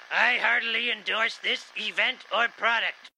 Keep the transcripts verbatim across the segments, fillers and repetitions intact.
I heartily endorse this event or product.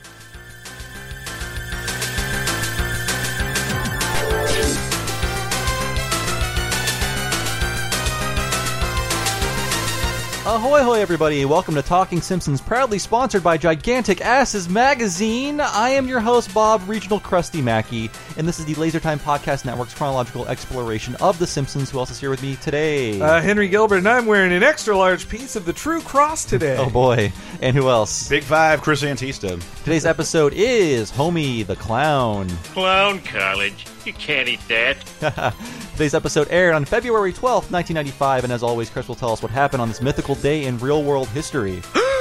Ahoy hoy everybody, welcome to Talking Simpsons, proudly sponsored by Gigantic Asses Magazine. I am your host Bob, Regional Krusty Mackey, and this is the Laser Time Podcast Network's chronological exploration of The Simpsons. Who else is here with me today? Uh, Henry Gilbert, and I'm wearing an extra large piece of the True Cross today. Oh boy, and who else? Big Five, Chris Antista. Today's episode is Homie the Clown. Clown College. You can't eat that. Today's episode aired on February twelfth, nineteen ninety-five, and as always, Chris will tell us what happened on this mythical day in real-world history.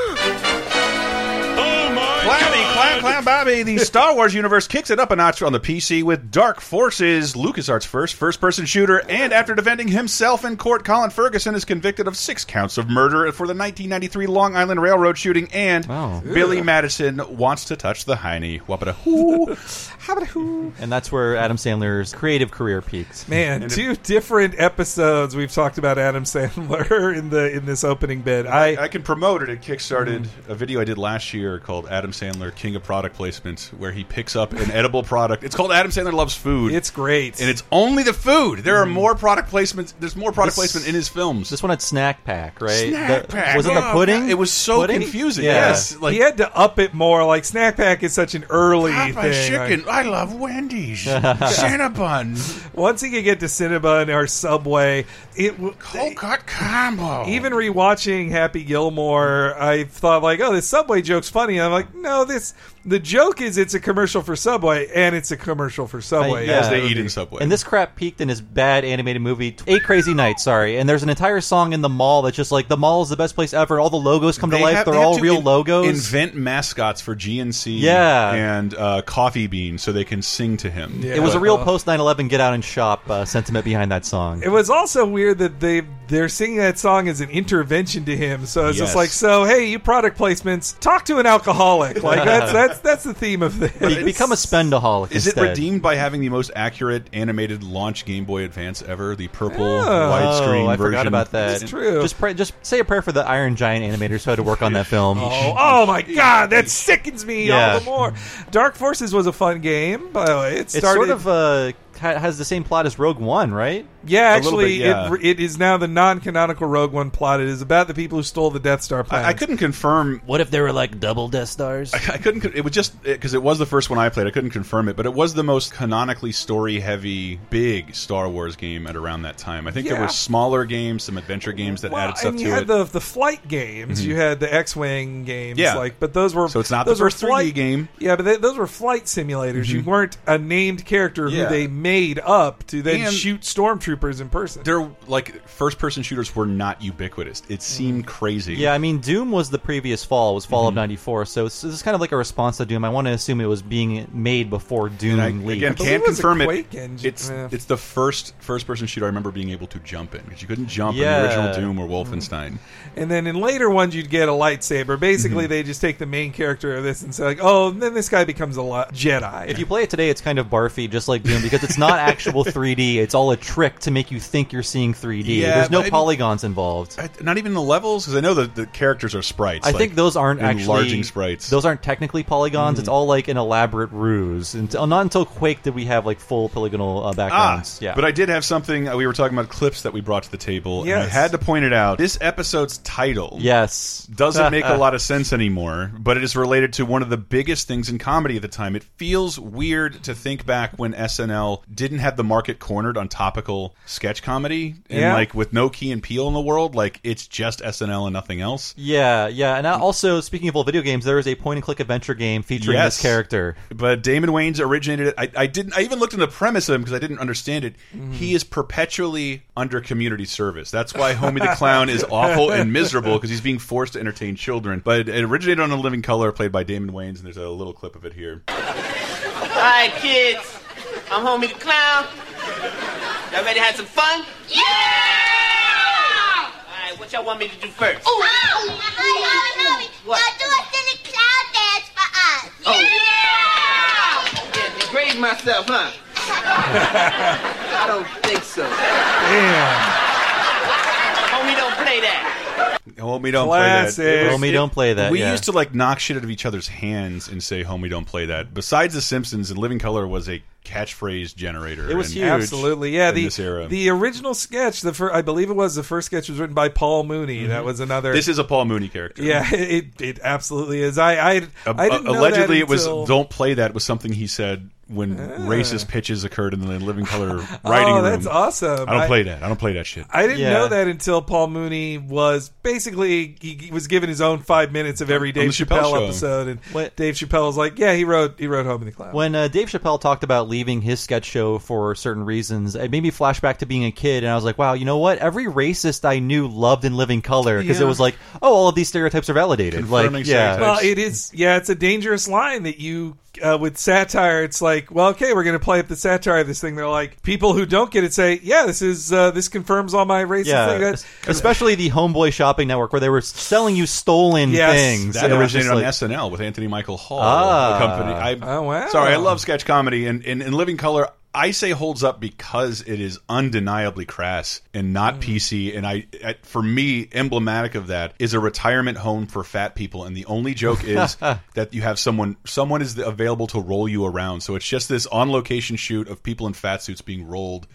Clowny, Clown, Clown Bobby, the Star Wars universe kicks it up a notch on the P C with Dark Forces, LucasArts' first first-person shooter, and after defending himself in court, Colin Ferguson is convicted of six counts of murder for the nineteen ninety-three Long Island Railroad shooting, and oh. Billy Madison wants to touch the hiney. Wappada-hoo. And that's where Adam Sandler's creative career peaks. Man, And two different episodes we've talked about Adam Sandler in the in this opening bit. I, I can promote it. It kickstarted a video I did last year called Adam Sandler, King of Product Placement, where he picks up an edible product. It's called Adam Sandler Loves Food. It's great. And it's only the food. There are more product placements. There's more product This- placement in his films. This one had Snack Pack, right? Snack The- Pack. Was it the Oh, pudding? God. It was so Pudding? confusing. Yeah. Yes. Like, he had to up it more. Like, Snack Pack is such an early Popeye's thing. chicken. Like, I love Wendy's. Cinnabon. once he could get to Cinnabon or Subway, it w- Cold cut combo. even rewatching Happy Gilmore, I thought like, oh, this Subway joke's funny. And I'm like, no, this the joke is it's a commercial for Subway, and it's a commercial for Subway. Uh, yeah. as they eat in Subway. And this crap peaked in his bad animated movie, Eight Crazy Nights, sorry. And there's an entire song in the mall that's just like, the mall is the best place ever. All the logos come to They life. have- They're they have all to real in- logos. Invent mascots for G N C Yeah. and uh, Coffee Bean so they can sing to him. Yeah. It was a real Uh, post nine eleven get out and shop uh, sentiment behind that song. It was also weird that they they're singing that song as an intervention to him. So it's Yes. just like, so hey, you product placements, talk to an alcoholic. Like that's that's that's the theme of this. Be- become a spendaholic Is instead. it redeemed by having the most accurate animated launch Game Boy Advance ever? The purple Oh. widescreen Oh, I version. forgot about that. It's true. Just pray, just say a prayer for the Iron Giant animators who had to work on that film. Oh, oh my god, that sickens me Yeah. all the more. Dark Forces was a fun game, by the way. It It started sort of uh, ha- has the same plot as Rogue One, right? yeah, a little actually, bit, yeah. it it is now the non-canonical Rogue One plot. It is about the people who stole the Death Star plan. I, I couldn't confirm. What if they were like double Death Stars? I couldn't. con- It was just because it was the first one I played. I couldn't confirm it, but it was the most canonically story-heavy, big Star Wars game at around that time. I think there Yeah. were smaller games, some adventure games that Well, added stuff and to you had it. the the flight games. You had the X-wing games. Yeah. like but those were So it's not the those were first three D flight, game. Yeah, but they, those were flight simulators. You weren't a named character Yeah. who they made up to then And shoot stormtroopers in person. They're like first-person shooters were not ubiquitous. It seemed crazy. Yeah, I mean, Doom was the previous fall. It was fall of ninety-four, so it's, this is kind of like a response to Doom. I want to assume it was being made before Doom And I, leaked. again, believe can't it was a confirm it. Quake engine. It's Yeah. it's the first first-person shooter I remember being able to jump in because you couldn't jump in Yeah. the original Doom or Wolfenstein. And then in later ones, you'd get a lightsaber. Mm-hmm. Basically, they just take the main character of this and say, like, oh, and then this guy becomes a li- Jedi. If you play it today, it's kind of barfy, just like Doom, because it's not actual three D. It's all a trick to make you think you're seeing three D. Yeah, There's no but I mean- polygons involved. I, not even the levels because I know that the characters are sprites. I like, think those aren't actually enlarging sprites. Those aren't technically polygons. Mm. It's all like an elaborate ruse. Until, not until Quake did we have like full polygonal uh, Ah, backgrounds. yeah, but I did have something. Uh, we were talking about clips that we brought to the table, and I Yes. had to point it out. This episode's title yes, doesn't make a lot of sense anymore, but it is related to one of the biggest things in comedy at the time. It feels weird to think back when S N L didn't have the market cornered on topical sketch comedy, and Yeah. like with no Key and Peele in the world, like it's just S N L and nothing else. Yeah, yeah, and also speaking of old video games, there is a point-and-click adventure game featuring Yes. this character. But Damon Wayans originated it. I, I didn't. I even looked into the premise of him because I didn't understand it. He is perpetually under community service. That's why Homie the Clown is awful and miserable because he's being forced to entertain children. But it originated on A Living Color, played by Damon Wayans, and there's a little clip of it here. Alright, kids. I'm Homie the Clown. Y'all ready to have some fun? Yeah! Alright, what y'all want me to do first? Oh, oh, oh, What? now do a silly clown dance for us. Oh. Yeah! Yeah, degrade myself, huh? I don't think so. Damn. Homie, don't play that. Homie, don't Classic. play that. Homie, don't play that. We yeah. used to like knock shit out of each other's hands and say, "Homie, don't play that." Besides The Simpsons, and Living Color was a catchphrase generator. It was in- huge. Absolutely, yeah. in The this era. the original sketch, the fir- I believe it was the first sketch was written by Paul Mooney. That was another. This is a Paul Mooney character. yeah, it it absolutely is. I I, Uh, I didn't know allegedly, that it was until- "Don't play that" was something he said when racist pitches occurred in the Living Color writing oh, room. that's awesome. I don't play that. I don't play that shit. I didn't Yeah. know that until Paul Mooney was basically he, he was given his own five minutes of every Dave the Chappelle Chappelle, Show. episode, and What- Dave Chappelle was like, "Yeah, he wrote he wrote Home in the Cloud." When uh, Dave Chappelle talked about leaving his sketch show for certain reasons, it made me flash back to being a kid, and I was like, wow, you know what? Every racist I knew loved In Living Color, because Yeah. it was like, oh, all of these stereotypes are validated. Confirming Like, yeah. stereotypes. Well, it is. Yeah, it's a dangerous line that you uh, with satire. It's like, well, okay, we're going to play up the satire of this thing. They're like, people who don't get it say, yeah, this is uh, this confirms all my racist Yeah, thing. That's, especially the Homeboy Shopping Network, where they were selling you stolen Yes. things. That and it was originated just on like, S N L with Anthony Michael Hall. Ah. the company. I, Oh, wow. Sorry, I love sketch comedy, and in Living Color, I say holds up because it is undeniably crass and not P C. And I, I, for me, emblematic of that is a retirement home for fat people. And the only joke is that you have someone, someone is available to roll you around. So it's just this on location shoot of people in fat suits being rolled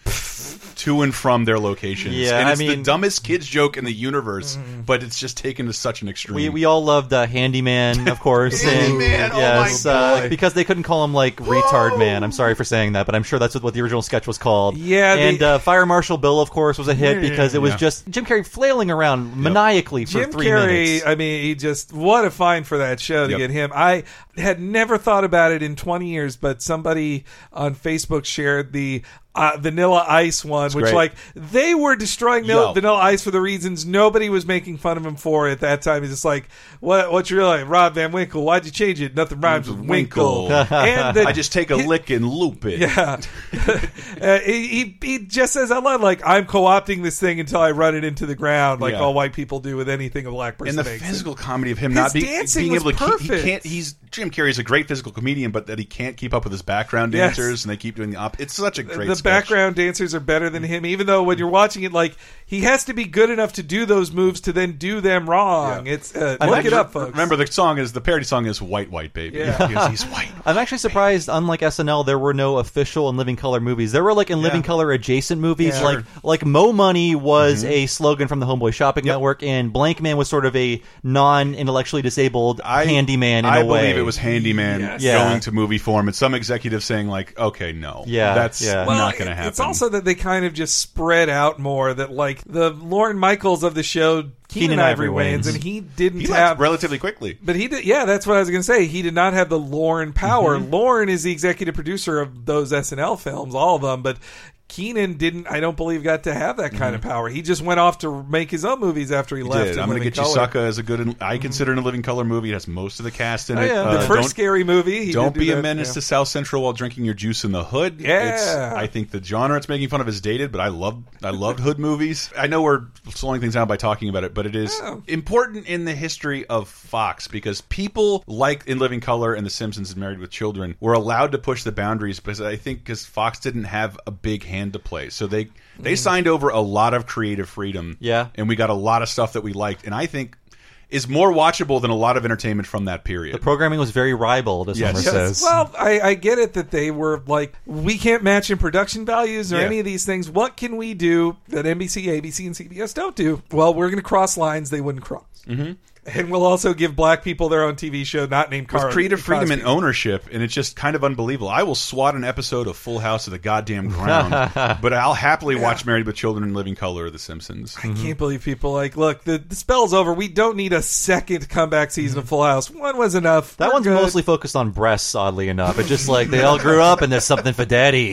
to and from their locations. Yeah, and I it's the mean- dumbest kids joke in the universe, but it's just taken to such an extreme. We, we all loved uh, Handyman, of course. and, Handyman, oh yes, my uh, God. because they couldn't call him like Retard Man. I'm sorry for saying that, but I'm sure that's what the original sketch was called. Yeah, the- and uh, Fire Marshal Bill, of course, was a hit because it was Yeah. just Jim Carrey flailing around maniacally for Jim three Carrey, minutes. I mean, he just what a find for that show to Yep. get him. I had never thought about it in twenty years, but somebody on Facebook shared the uh, Vanilla Ice one, which great. like they were destroying Mil- Yo. Vanilla Ice for the reasons nobody was making fun of him for at that time. He's just like, what? What's your real name? Rob Van Winkle. Why'd you change it? Nothing rhymes with Winkle. Winkle. and the, I just take a lick and loop it. yeah, uh, he, he he just says out loud like I'm co-opting this thing until I run it into the ground, like Yeah. all white people do with anything a black person And the makes. physical comedy of him His not be, dancing being was able to keep, he perfect. can't. He's Jim Carrey's a great physical comedian, but that he can't keep up with his background Yes. dancers, and they keep doing the op. It's such a great. the sketch. background dancers are better than him, even though when you're watching it, like he has to be good enough to do those moves to then do them wrong. Yeah. It's uh, I'm look actually- it up, folks. Remember, the song is the parody song is "White White Baby." Yeah. Because he's white. I'm actually surprised, unlike S N L, there were no official In Living Color movies. There were like In Living Color adjacent movies. Yeah. Like like Mo Money was a slogan from the Homeboy Shopping Yep. Network, and Blank Man was sort of a non-intellectually disabled I, handyman in I a way. believe it was Handyman Yes. Yeah. going to movie form, and some executive saying like, "Okay, no, Yeah, that's yeah. Well, not going to it- happen." It's also that they kind of just spread out more. That like the Lorne Michaels of the show, Keenan, Keenan Ivory Ivory Wayans, Wayans. and he didn't he have left relatively quickly. But he did, yeah, that's what I was going to say. He did not have the Lorne power. Mm-hmm. Lorne is the executive producer of those S N L films, all of them, but Keenan didn't, I don't believe, got to have that kind of power. He just went off to make his own movies after he, Mm-hmm. He left. did. In I'm going to Living get you Color. Sucka as a good. I consider it a Living Color movie. It has most of the cast in Oh, it. yeah, Uh, the 1st don't- scary movie. He Don't did do be a that, menace yeah. to South Central while drinking your juice in the hood. Yeah. It's, I think the genre it's making fun of is dated, but I love I loved hood movies. I know we're slowing things down by talking about it, but it is Yeah. important in the history of Fox because people like In Living Color and The Simpsons and Married with Children were allowed to push the boundaries because I think because Fox didn't have a big hand to play, so they they signed over a lot of creative freedom. Yeah. and we got a lot of stuff that we liked, and I think is more watchable than a lot of entertainment from that period. The programming was very ribald, as Yes. Homer Yes. says. Well, I, I get it that they were like, we can't match in production values or Yeah. any of these things. What can we do that N B C, A B C, and C B S don't do? Well, we're going to cross lines they wouldn't cross. Mm-hmm. And we'll also give black people their own T V show, not named with Car- creative freedom Cosby. and ownership, and it's just kind of unbelievable. I will swat an episode of Full House to the goddamn ground, but I'll happily watch Married with Children and Living Color or The Simpsons. I can't believe people like, look, the, the spell's over. We don't need a second comeback season of Full House. One was enough. that We're one's good. mostly focused on breasts, oddly enough. It's just like they all grew up and there's something for daddy.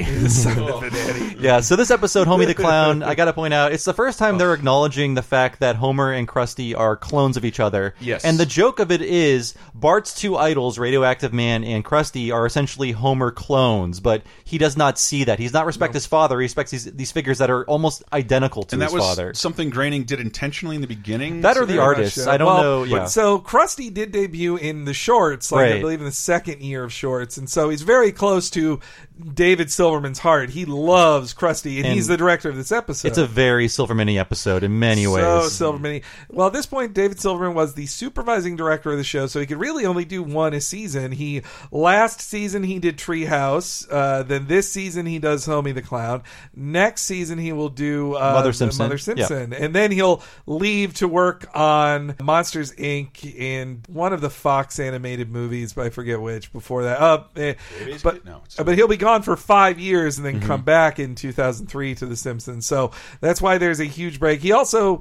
Yeah, so this episode, Homie the Clown, I gotta point out, it's the first time they're acknowledging the fact that Homer and Krusty are clones of each other. Yes. And the joke of it is, Bart's two idols, Radioactive Man and Krusty, are essentially Homer clones, but he does not see that. He's not respect his father, he respects these, these figures that are almost identical to And that his was father. something Groening did intentionally in the beginning. That or the Very much artists. so. I don't Well, know. but Yeah. So Krusty did debut in the shorts, like I Right. believe in the second year of shorts, and so he's very close to David Silverman's heart. He loves Krusty, and, And he's the director of this episode. It's a very Silverman-y episode in many so ways. So Silverman-y. Well, at this point, David Silverman was the supervising director of the show, so he could really only do one a season. He last season he did Treehouse. Uh, then this season he does Homie the Clown. Next season he will do uh, Mother Simpson. Mother Simpson, Yep. and then he'll leave to work on Monsters Incorporated and one of the Fox animated movies, but I forget which. Before that, uh, eh, but No, it's- but he'll be gone for five years and then Mm-hmm. come back in two thousand three to The Simpsons. So that's why there's a huge break. He also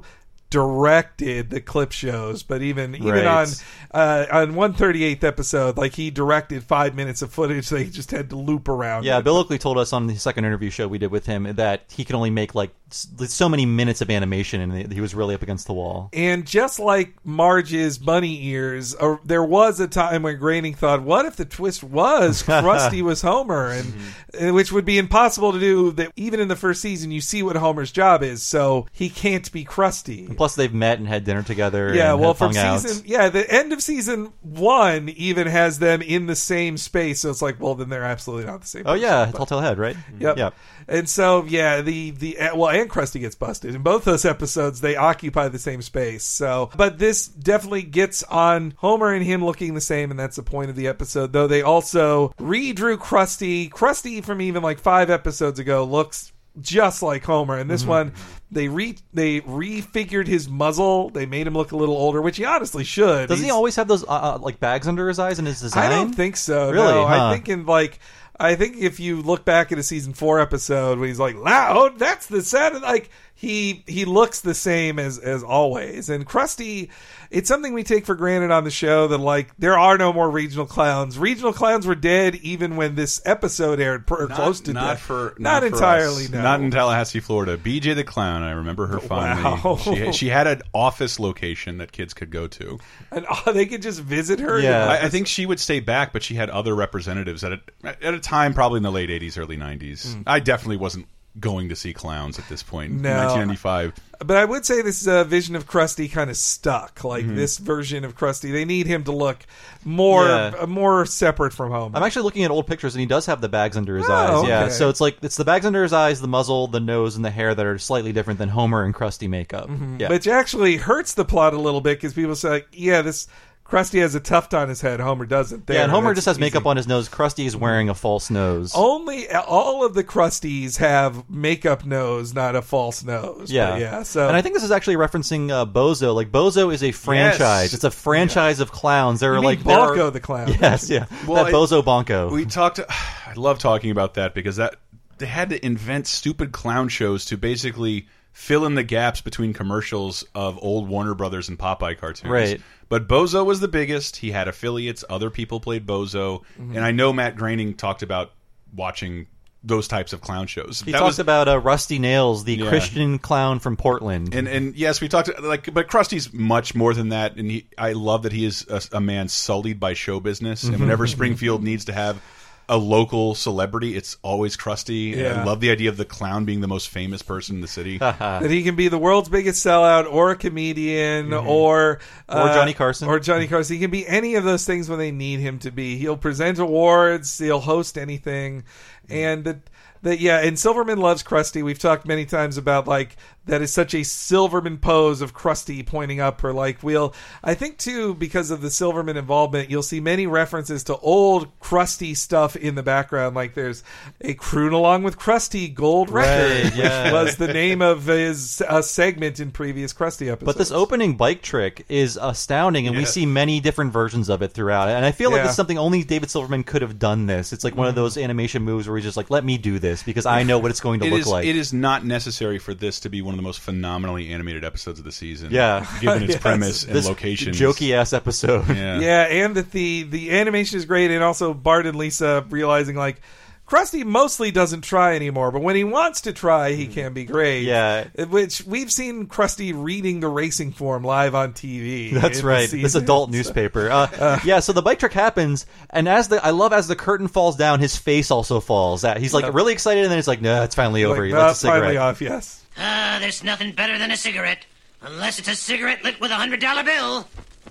directed the clip shows, but even even Right. on uh, on one thirty-eighth episode, like he directed five minutes of footage they just had to loop around. Yeah, it. Bill Oakley told us on the second interview show we did with him that he can only make like s- so many minutes of animation, and he was really up against the wall. And just like Marge's bunny ears, uh, there was a time when Groening thought, "What if the twist was Krusty was Homer?" and uh, which would be impossible to do. That even in the first season, you see what Homer's job is, so he can't be Krusty. Plus, they've met and had dinner together. Yeah, and well, have from hung out. season, yeah, the end of season one even has them in the same space. So it's like, well, then they're absolutely not the same. Oh person. yeah, But- Telltale Head, right? Yep. Yep. And so, yeah, the, the, well, and Krusty gets busted. In both those episodes, they occupy the same space. So, but this definitely gets on Homer and him looking the same, and that's the point of the episode. Though they also redrew Krusty. Krusty from even like five episodes ago looks just like Homer. And this Mm-hmm. one, they re they refigured his muzzle. They made him look a little older, which he honestly should. Does he He's- always have those uh, uh, like bags under his eyes in his design? I don't think so. Really? No, Huh. I think in like I think if you look back at a season four episode when he's like loud, that's the sound. Like he he looks the same as as always. And Krusty, it's something we take for granted on the show that like there are no more regional clowns. Regional clowns were dead even when this episode aired, or Not, close to not death. for not, not, for entirely. us. No, Not in Tallahassee, Florida. B J the Clown. I remember her fondly. Wow. She, she had an office location that kids could go to. and oh, they could just visit her. Yeah. I, I think she would stay back, but she had other representatives at a, at a time, probably in the late eighties, early nineties. I definitely wasn't going to see clowns at this point. No. nineteen ninety-five. But I would say this uh, vision of Krusty kind of stuck. Like Mm-hmm. this version of Krusty, they need him to look more Yeah. uh, more separate from Homer. I'm actually looking at old pictures, and he does have the bags under his Oh, eyes. Yeah, okay. so it's like it's the bags under his eyes, the muzzle, the nose, and the hair that are slightly different than Homer and Krusty makeup. Yeah, Which actually hurts the plot a little bit because people say, yeah, this Krusty has a tuft on his head. Homer doesn't. There, yeah, and Homer that's just has easy. makeup on his nose. Krusty is wearing a false nose. Only all of the Krusties have makeup nose, not a false nose. Yeah, But yeah. So and I think this is actually referencing uh, Bozo. Like Bozo is a franchise. Yes. It's a franchise of clowns. There you are mean like there are- Bonko the clown. Yes, yeah, Well, that I- Bozo Bonko. We talked. I love talking about that because that they had to invent stupid clown shows to basically fill in the gaps between commercials of old Warner Brothers and Popeye cartoons. Right. But Bozo was the biggest. He had affiliates. Other people played Bozo, and I know Matt Groening talked about watching those types of clown shows. he that talked was about uh, Rusty Nails, the Yeah. Christian clown from Portland. And and yes, we talked like, but Krusty's much more than that. And he, I love that he is a, a man sullied by show business. And whenever Springfield needs to have a local celebrity, it's always Krusty. And Yeah. I love the idea of the clown being the most famous person in the city. that he can be the world's biggest sellout, or a comedian, or uh, Or Johnny Carson. or Johnny Carson. He can be any of those things when they need him to be. He'll present awards. He'll host anything, and that. That yeah, and Silverman loves Krusty. We've talked many times about like that is such a Silverman pose of Krusty pointing up, or like we'll. I think too because of the Silverman involvement, you'll see many references to old Krusty stuff in the background. Like there's a Croon Along with Krusty Gold Record, Right, yeah. which was the name of his uh, segment in previous Krusty episodes. But this opening bike trick is astounding, and we Yeah. see many different versions of it throughout. And I feel like Yeah. it's something only David Silverman could have done this. It's like one of those animation moves where he's just like, let me do this because I know what it's going to It look is. like. It is not necessary for this to be one of the most phenomenally animated episodes of the season. Yeah. given its Yes. premise and This locations. jokey ass episode. Yeah. Yeah, and that the the animation is great, and also Bart and Lisa realizing like Krusty mostly doesn't try anymore, but when he wants to try, he can be great. Yeah. Which we've seen Krusty reading the racing form live on T V. That's in the right. This season. adult newspaper. Uh, yeah. So the bike trick happens, and as the I love as the curtain falls down, his face also falls. That he's like really excited, and then it's like, no, it's finally over. Like, He "Nah, lights a finally cigarette. off. Yes. Ah, there's nothing better than a cigarette. Unless it's a cigarette lit with a hundred dollar bill. Put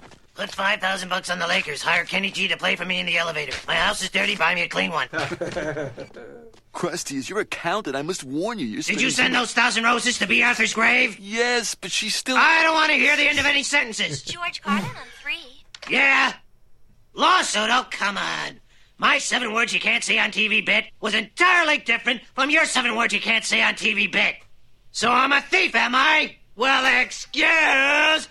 Put five thousand bucks on the Lakers. Hire Kenny G to play for me in the elevator. My house is dirty. Buy me a clean one. Krusty, as your accountant, I must warn you. You're Did you send those thousand roses to B. Arthur's grave? Yes, but she's still... I don't want to hear the end of any sentences. George Carlin on three. Yeah? Lawsuit? Oh, come on. My seven words you can't say on T V bit was entirely different from your seven words you can't say on T V bit. So I'm a thief, am I? Well, excuse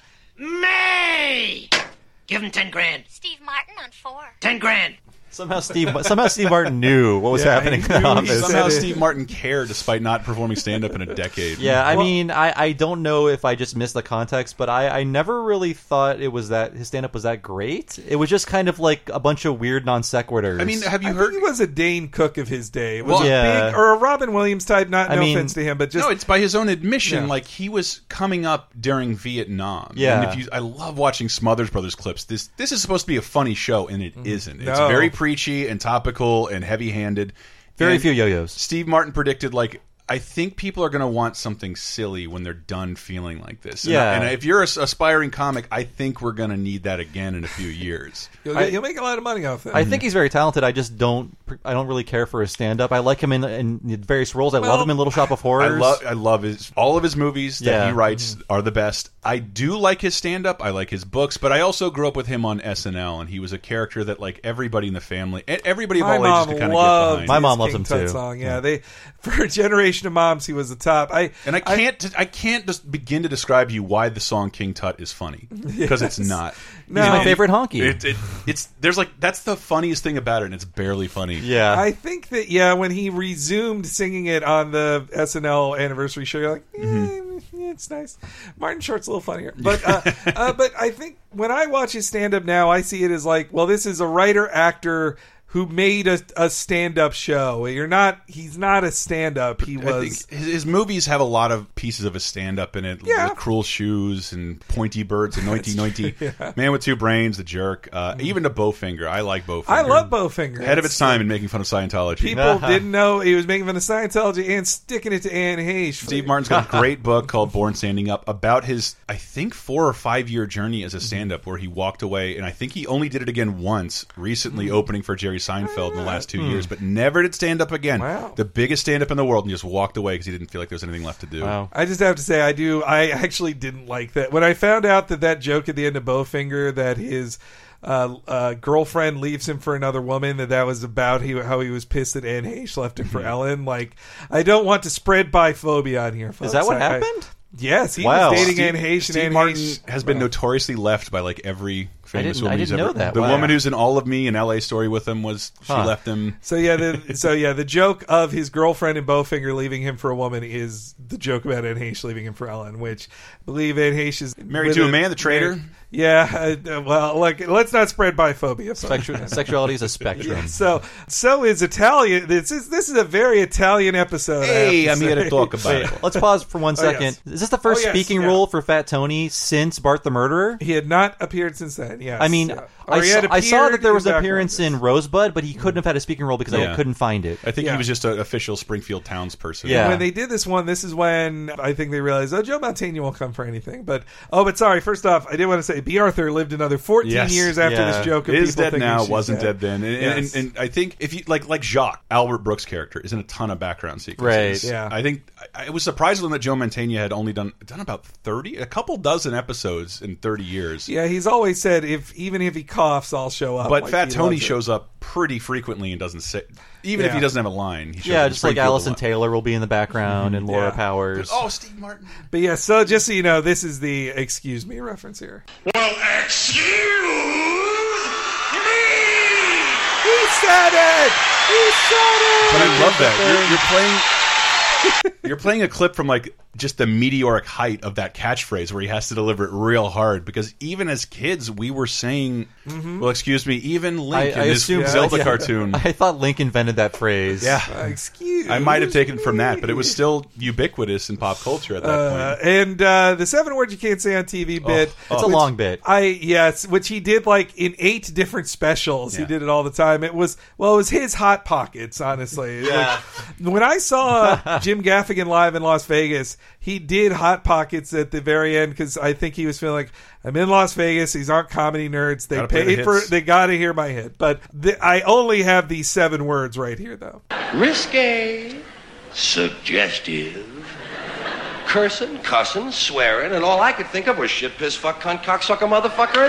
me. Give him ten grand. Steve Martin on four. Ten grand. Somehow Steve somehow Steve Martin knew what was Yeah, happening he in the knew he office. said Somehow it. Steve Martin cared despite not performing stand-up in a decade. Yeah, I Well- mean, I, I don't know if I just missed the context, but I, I never really thought it was that his stand-up was that great. It was just kind of like a bunch of weird non sequiturs. I mean, have you I heard... think he was a Dane Cook of his day. It was Well, a yeah. big, or a Robin Williams type. Not I no mean- offense to him, but just no, it's by his own admission. Yeah. Like he was coming up during Vietnam. Yeah. and if you, I love watching Smothers Brothers clips. This this is supposed to be a funny show, and it isn't. It's No. very preachy and topical and heavy-handed. very And few yo-yos. Steve Martin predicted like. I think people are going to want something silly when they're done feeling like this. And, Yeah. and if you're an aspiring comic, I think we're going to need that again in a few years. you'll, get, you'll make a lot of money off that. I think he's very talented. I just don't. I don't really care for his stand-up. I like him in, in various roles. I love Well, him in Little Shop of I Horrors. love I love his all of his movies that Yeah. he writes are the best. I do like his stand up. I like his books, but I also grew up with him on S N L, and he was a character that like everybody in the family, e- everybody of My all ages mom could kind of get loved behind. My his mom loves King him Tut too. Song. Yeah, they for a generation of moms, he was the top. I And I can't I, can't just begin to describe to you why the song King Tut is funny because it's not. No. He's my And favorite honky. It, it, it's there's like that's the funniest thing about it, and it's barely funny. yeah. I think that yeah, when he resumed singing it on the S N L anniversary show, you're like, eh, Mm-hmm. yeah, it's nice. Martin Short's a little funnier, but uh, uh, but I think when I watch his stand up now, I see it as like, well, this is a writer actor who made a, a stand up show. You're not. He's not a stand up. He I was. think his, his movies have a lot of pieces of a stand-up in it. Yeah. With Cruel Shoes and Pointy Birds and Nointy Nointy. Man with Two Brains, The Jerk. Uh, even to Bowfinger. I like Bowfinger. I love Bowfinger. Ahead of its time in making fun of Scientology. People didn't know he was making fun of Scientology and sticking it to Anne Heche. Steve Martin's got a great book called Born Standing Up about his, I think, four or five year journey as a stand-up where he walked away, and I think he only did it again once, recently opening for Jerry Seinfeld in the last two years, but never did stand-up again. Wow. The biggest stand-up in the world, and just walked away because he didn't feel like there was anything left to do. Wow. I just have to say, I do. I actually didn't like that when I found out that that joke at the end of Bowfinger that his uh, uh, girlfriend leaves him for another woman, that that was about he, how he was pissed that Anne Heche left him for Ellen. Like, I don't want to spread biphobia on here, folks. Is that what I- I- happened? yes, he Wow. was dating Steve, Anne Heche, and Steve Anne Martin Heche has been notoriously left by like every famous didn't- I woman he's didn't ever. know that. The Wow. woman who's in All of Me and L A Story with him was she Huh. left him. So yeah, the so yeah, the joke of his girlfriend in Bowfinger leaving him for a woman is the joke about Anne Heche leaving him for Ellen, which I believe Anne Heche is Married with to a man, the traitor? married- Yeah, uh, well, like let's not spread biphobia. folks. Spectru- sexuality is a spectrum. Yeah, so so is Italian. This is this is a very Italian episode. I Hey, have I'm to here to say. talk about it. Let's pause for one Oh, second. yes. Is this the first Oh, yes, speaking yeah. role for Fat Tony since Bart the Murderer? He had not appeared since then. Yes, I mean, Yeah. I Or he saw, had I saw appeared that there was in an appearance background. in Rosebud, but he couldn't have had a speaking role because I Yeah. couldn't find it. I think Yeah. he was just an official Springfield townsperson. Yeah. When they did this one, this is when I think they realized, oh, Joe Mantegna won't come for anything. But oh, but sorry. First off, I did want to say, B. Arthur lived another fourteen Yes. years after Yeah. this joke. Of Is people dead thinking now, she's wasn't dead. dead then, and, Yes. and, and I think if you like like Jacques, Albert Brooks' character is in a ton of background sequences. Right. Yeah. I think I, it was surprising that Joe Mantegna had only done done about thirty, a couple dozen episodes in thirty years. Yeah, he's always said, if even if he coughs, I'll show up. But Like, Fat he Tony loves it. shows up pretty frequently and doesn't say, even if Yeah. he doesn't have a line. He shows Yeah, up in just like Springfield a Allison lot. Taylor will be in the background and Laura Yeah. Powers. Oh, Steve Martin. But yeah, so just so you know, this is the excuse me reference here. Well, excuse me! He said it. He said it. But I love that. You're, you're playing. You're playing a clip from like just the meteoric height of that catchphrase where he has to deliver it real hard, because even as kids we were saying, well, excuse me, even Link I, I in this assume Zelda yeah. cartoon. I thought Link invented that phrase. Yeah. Uh, excuse. I might have taken it from that, but it was still ubiquitous in pop culture at that Uh, point. and uh, the seven words you can't say on T V bit. It's a which long bit. I yes, which he did like in eight different specials. He Yeah. did it all the time. It was well, it was his hot pockets. Honestly, Yeah. Like, when I saw Jim Gaffigan live in Las Vegas, he did Hot Pockets at the very end because I think he was feeling like, I'm in Las Vegas. These aren't comedy nerds. They Gotta play the paid for hits. They got to hear my hit. But the, I only have these seven words right here, though. Risque, suggestive, cursing, cussing, swearing, and all I could think of was shit, piss, fuck, cunt, cocksucker, motherfucker, and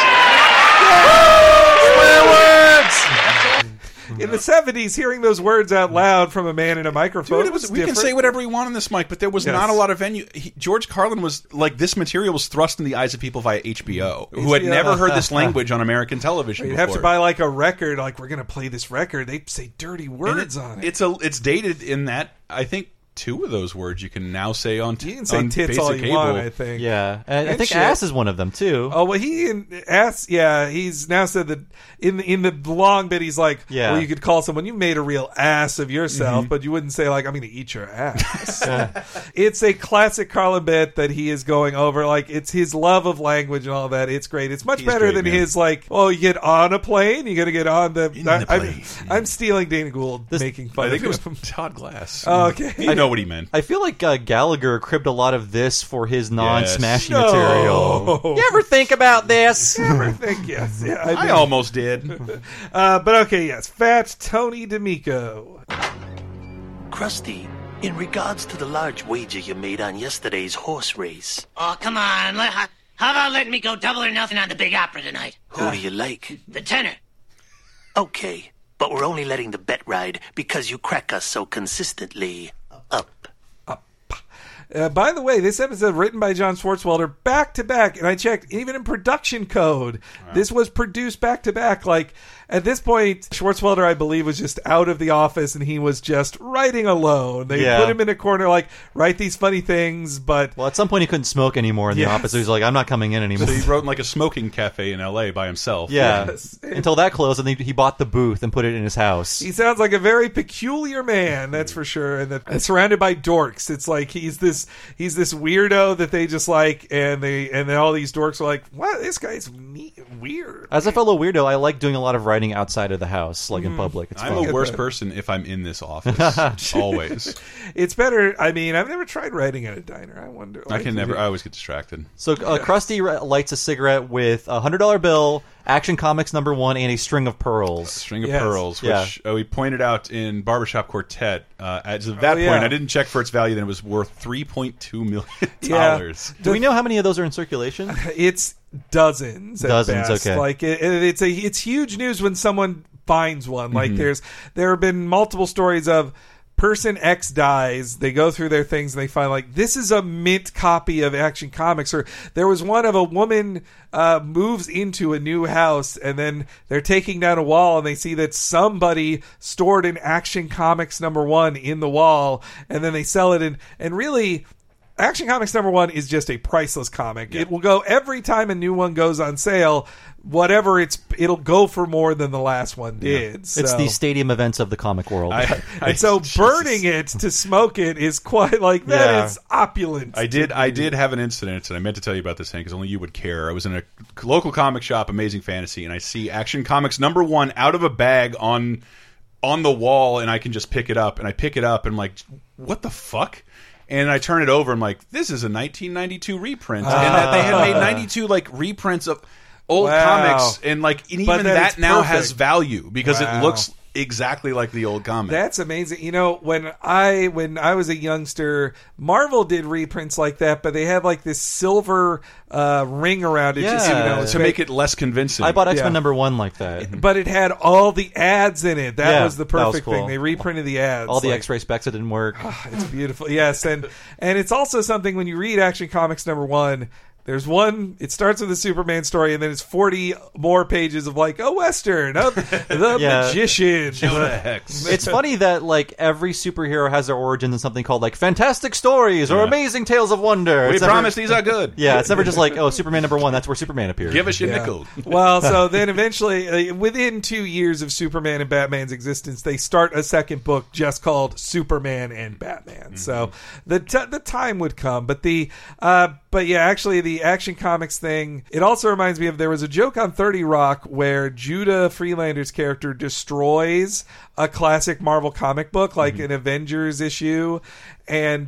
tits. Swear words! In the seventies, hearing those words out loud from a man in a microphone Dude, it was, was we can different. say whatever we want on this mic, but there was Yes. not a lot of venue. He, George Carlin was like, this material was thrust in the eyes of people via H B O who had Yeah. never heard this language on American television You'd before. have to buy like a record, like we're going to play this record. They say dirty And words it- on it. It's a it's dated in that I think two of those words you can now say on t- You can say on tits basic all you cable. want, I think. Yeah, and I And think shit. ass is one of them too. Oh well, he and ass. Yeah, he's now said that in the, in the long bit, he's like, Yeah. well, you could call someone you made a real ass of yourself, Mm-hmm. but you wouldn't say like, I'm going to eat your ass. It's a classic Carlin bit that he is going over. Like it's his love of language and all that. It's great. It's much He's better great, than man. his like, oh, you get on a plane, you got to get on the. In I, the I'm- plane. I'm, stealing Dana Gould making fun I think of it was him. Todd Glass. Oh, okay. You know what he meant. I feel like uh, Gallagher cribbed a lot of this for his non-smashing No. material. You ever think about this? I think yes. Yeah, I, I mean- almost did. Uh, but okay, yes. Fat Tony D'Amico. Krusty, in regards to the large wager you made on yesterday's horse race, Oh, come on. Let, how how about letting me go double or nothing on the big opera tonight? who do you like? The tenor. Okay, but we're only letting the bet ride because you crack us so consistently up. Uh, by the way, this episode written by John Swartzwelder back to back, and I checked even in production code. This was produced back to back. Like at this point, Swartzwelder, I believe, was just out of the office and he was just writing alone. They Yeah. put him in a corner, like write these funny things, but Well, at some point he couldn't smoke anymore in the Yes. office, so he's like, I'm not coming in anymore. So he wrote in like a smoking cafe in L A by himself. Yeah, Yes. until that closed, and he, he bought the booth and put it in his house. he sounds like a very peculiar man, that's for sure. And, that, and surrounded by dorks, it's like he's this he's this weirdo that they just like, and they and then all these dorks are like, "What? This guy's neat, weird." As a fellow weirdo, I like doing a lot of writing outside of the house, like in public. It's I'm fun. a worse person if I'm in this office. Always. It's better. I mean, I've never tried writing at a diner. I wonder. I can never. I always get distracted. So uh, Krusty ri- lights a cigarette with a hundred dollar bill, Action Comics number one, and a string of pearls. String of Yes. pearls, which Yeah. uh, we pointed out in Barbershop Quartet. Uh, at that Oh, yeah. point, I didn't check for its value. Then it was worth three point two million Yeah. dollars. Do we know how many of those are in circulation? It's dozens. At Dozens, best. okay. Like it, it- it's a it's huge news when someone finds one. Mm-hmm. Like there's there have been multiple stories of person X dies, they go through their things and they find like this is a mint copy of Action Comics. Or there was one of a woman uh, moves into a new house and then they're taking down a wall and they see that somebody stored an Action Comics number one in the wall and then they sell it and and really Action Comics number one is just a priceless comic. It will go every time a new one goes on sale. Whatever it's, it'll go for more than the last one did. So. It's the stadium events of the comic world. I, I, and so Jesus. burning it to smoke it is quite like that Yeah. is opulent. I did. I did have an incident, and I meant to tell you about this thing because only you would care. I was in a local comic shop, Amazing Fantasy, and I see Action Comics number one out of a bag on on the wall, and I can just pick it up. And I pick it up, and I'm like, what the fuck? And I turn it over. I'm like, this is a nineteen ninety-two reprint, and that they had made ninety-two like reprints of old Wow. comics, and like and But even that that it's now perfect. has value because Wow. it looks exactly like the old comic. That's amazing. You know, when I when I was a youngster, Marvel did reprints like that, but they had like this silver uh, ring around it, just so you Yeah. know, to make it less convincing. I bought X Men Yeah. number one like that. But it had all the ads in it. That Yeah, was the that was perfect cool. thing. They reprinted the ads. All the like, X-ray specs that didn't work. It's beautiful. Yes, and and it's also something when you read Action Comics number one. There's one. It starts with a Superman story, and then it's forty more pages of like a western of the Yeah. magician. Jonah Hex. It's funny that like every superhero has their origins in something called like Fantastic Stories or Yeah. Amazing Tales of Wonder. we It's never- promise these are good. Yeah, it's never just like, oh, Superman number one. That's where Superman appeared. Give us your Yeah. nickel. Well, so then eventually, uh, within two years of Superman and Batman's existence, they start a second book just called Superman and Batman. So the t- the time would come, but the uh, but yeah, actually, the Action Comics thing. It also reminds me of there was a joke on thirty Rock where Judah Freelander's character destroys a classic Marvel comic book, like an Avengers issue, and.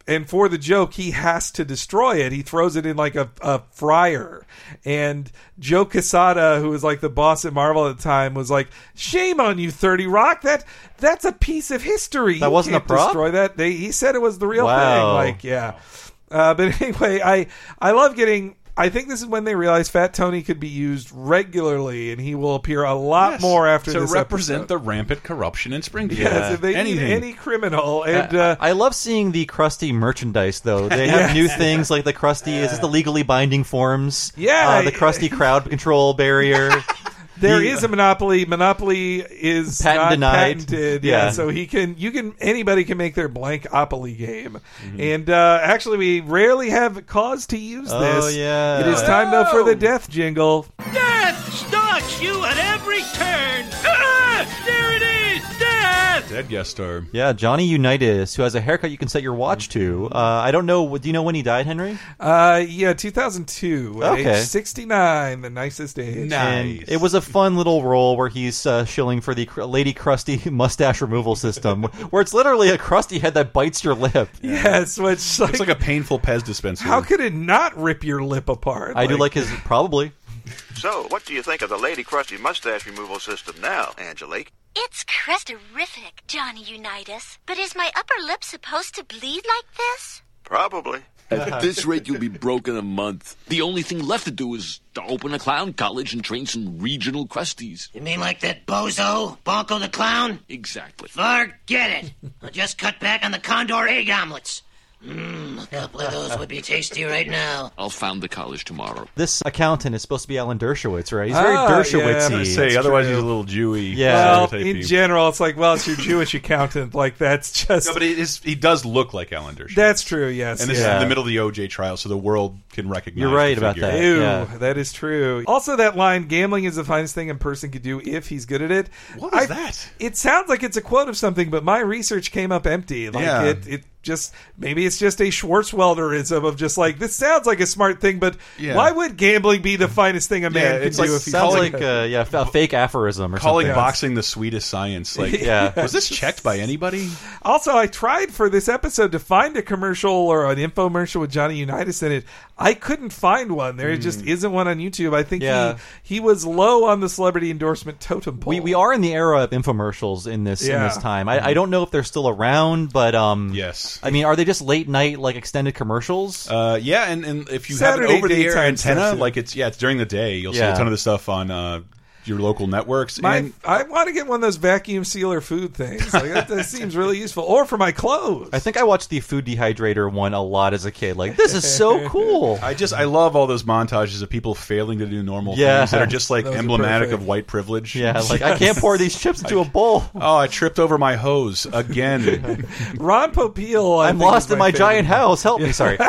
and for the joke, he has to destroy it. He throws it in like a, a fryer. And Joe Quesada, who was like the boss at Marvel at the time, was like, "Shame on you, thirty Rock. That that's a piece of history. That You wasn't a can't prop? destroy that." They, he said it was the real Wow. thing. Like, yeah. Uh, but anyway, I I love getting. I think this is when they realized Fat Tony could be used regularly, and he will appear a lot Yes, more after to this represent episode. the rampant corruption in Springfield. Yes, if they Anything. need any criminal, and uh, I love seeing the Krusty merchandise, though. They have Yes. new things like the Krusty. Is this the legally binding forms? Yeah. uh, the Krusty crowd control barrier. there The- is a monopoly. Monopoly is Patent not denied. patented. Yeah. Yeah. so he can, you can, anybody can make their blankopoly game. Mm-hmm. And uh, actually, we rarely have cause to use Oh, this. yeah. It is time though for the death jingle. Death stalks you at every turn. Ah, there it is, death. Dead guest star. Yeah, Johnny Unitas, who has a haircut you can set your watch to. Uh, I don't know. Do you know when he died, Henry? Uh, yeah, two thousand two. At Okay. age sixty-nine, the nicest age. And it was a fun little role where he's uh, shilling for the Cr- Lady Krusty mustache removal system, where it's literally a Krusty head that bites your lip. Yes, which like, It's like a painful Pez dispenser. how could it not rip your lip apart? I do like his probably. So, what do you think of the Lady Krusty mustache removal system now, Angelique? It's Krusty-rific, Johnny Unitas. But is my upper lip supposed to bleed like this? Probably. At this rate, you'll be broke in a month. The only thing left to do is to open a clown college and train some regional Krusties. You mean like that bozo, Bonko the Clown? Exactly. Forget it. I'll just cut back on the Condor egg omelets. Mmm, a couple of those would be tasty right now. I'll found the college tomorrow. This accountant is supposed to be Alan Dershowitz, right? He's very Ah, yeah, I'm Dershowitz-y. gonna say, That's otherwise true. he's a little Jewy. Yeah. Well, stereotypy. in general, it's like, well, it's your Jewish accountant. Like, that's just... No, but it is, he does look like Alan Dershowitz. That's true, yes. And this yeah. is in the middle of the O J trial, so the world can recognize You're right the about figure. that. Ew, Yeah. that is true. Also, that line, gambling is the finest thing a person could do if he's good at it. What was I- that? It sounds like it's a quote of something, but my research came up empty. Like, Yeah. it, it just, maybe it's just a Schwarzwelderism of just like, this sounds like a smart thing, but Yeah. why would gambling be the finest thing a man Yeah, can it's do like- if he's Sounds really like good? uh, yeah, a fake aphorism or Calling something. boxing the sweetest science. Like, Yeah. was this checked by anybody? Also, I tried for this episode to find a commercial or an infomercial with Johnny Unitas in it. I couldn't find one. There just isn't one on YouTube. I think Yeah. he, he was low on the celebrity endorsement totem pole. We we are in the era of infomercials in this in Yeah. this time. I, I don't know if they're still around, but um, Yes. I mean, are they just late night like extended commercials? Uh, yeah, and, and if you Saturday have an over-the-air daytime antenna, stuff, too. like it's yeah, it's during the day. You'll see Yeah. a ton of the stuff on uh, your local networks. My, and I want to get one of those vacuum sealer food things. Like, that, that seems really useful. Or for my clothes. I think I watched the food dehydrator one a lot as a kid. Like, this is so cool. I just I love all those montages of people failing to do normal Yeah. things that are just like Those are emblematic perfect. of white privilege. Yeah, like I can't pour these chips into a bowl. Oh, I tripped over my hose again. Ron Popeil. I I'm think, lost is in my favorite. giant house. Help me, sorry.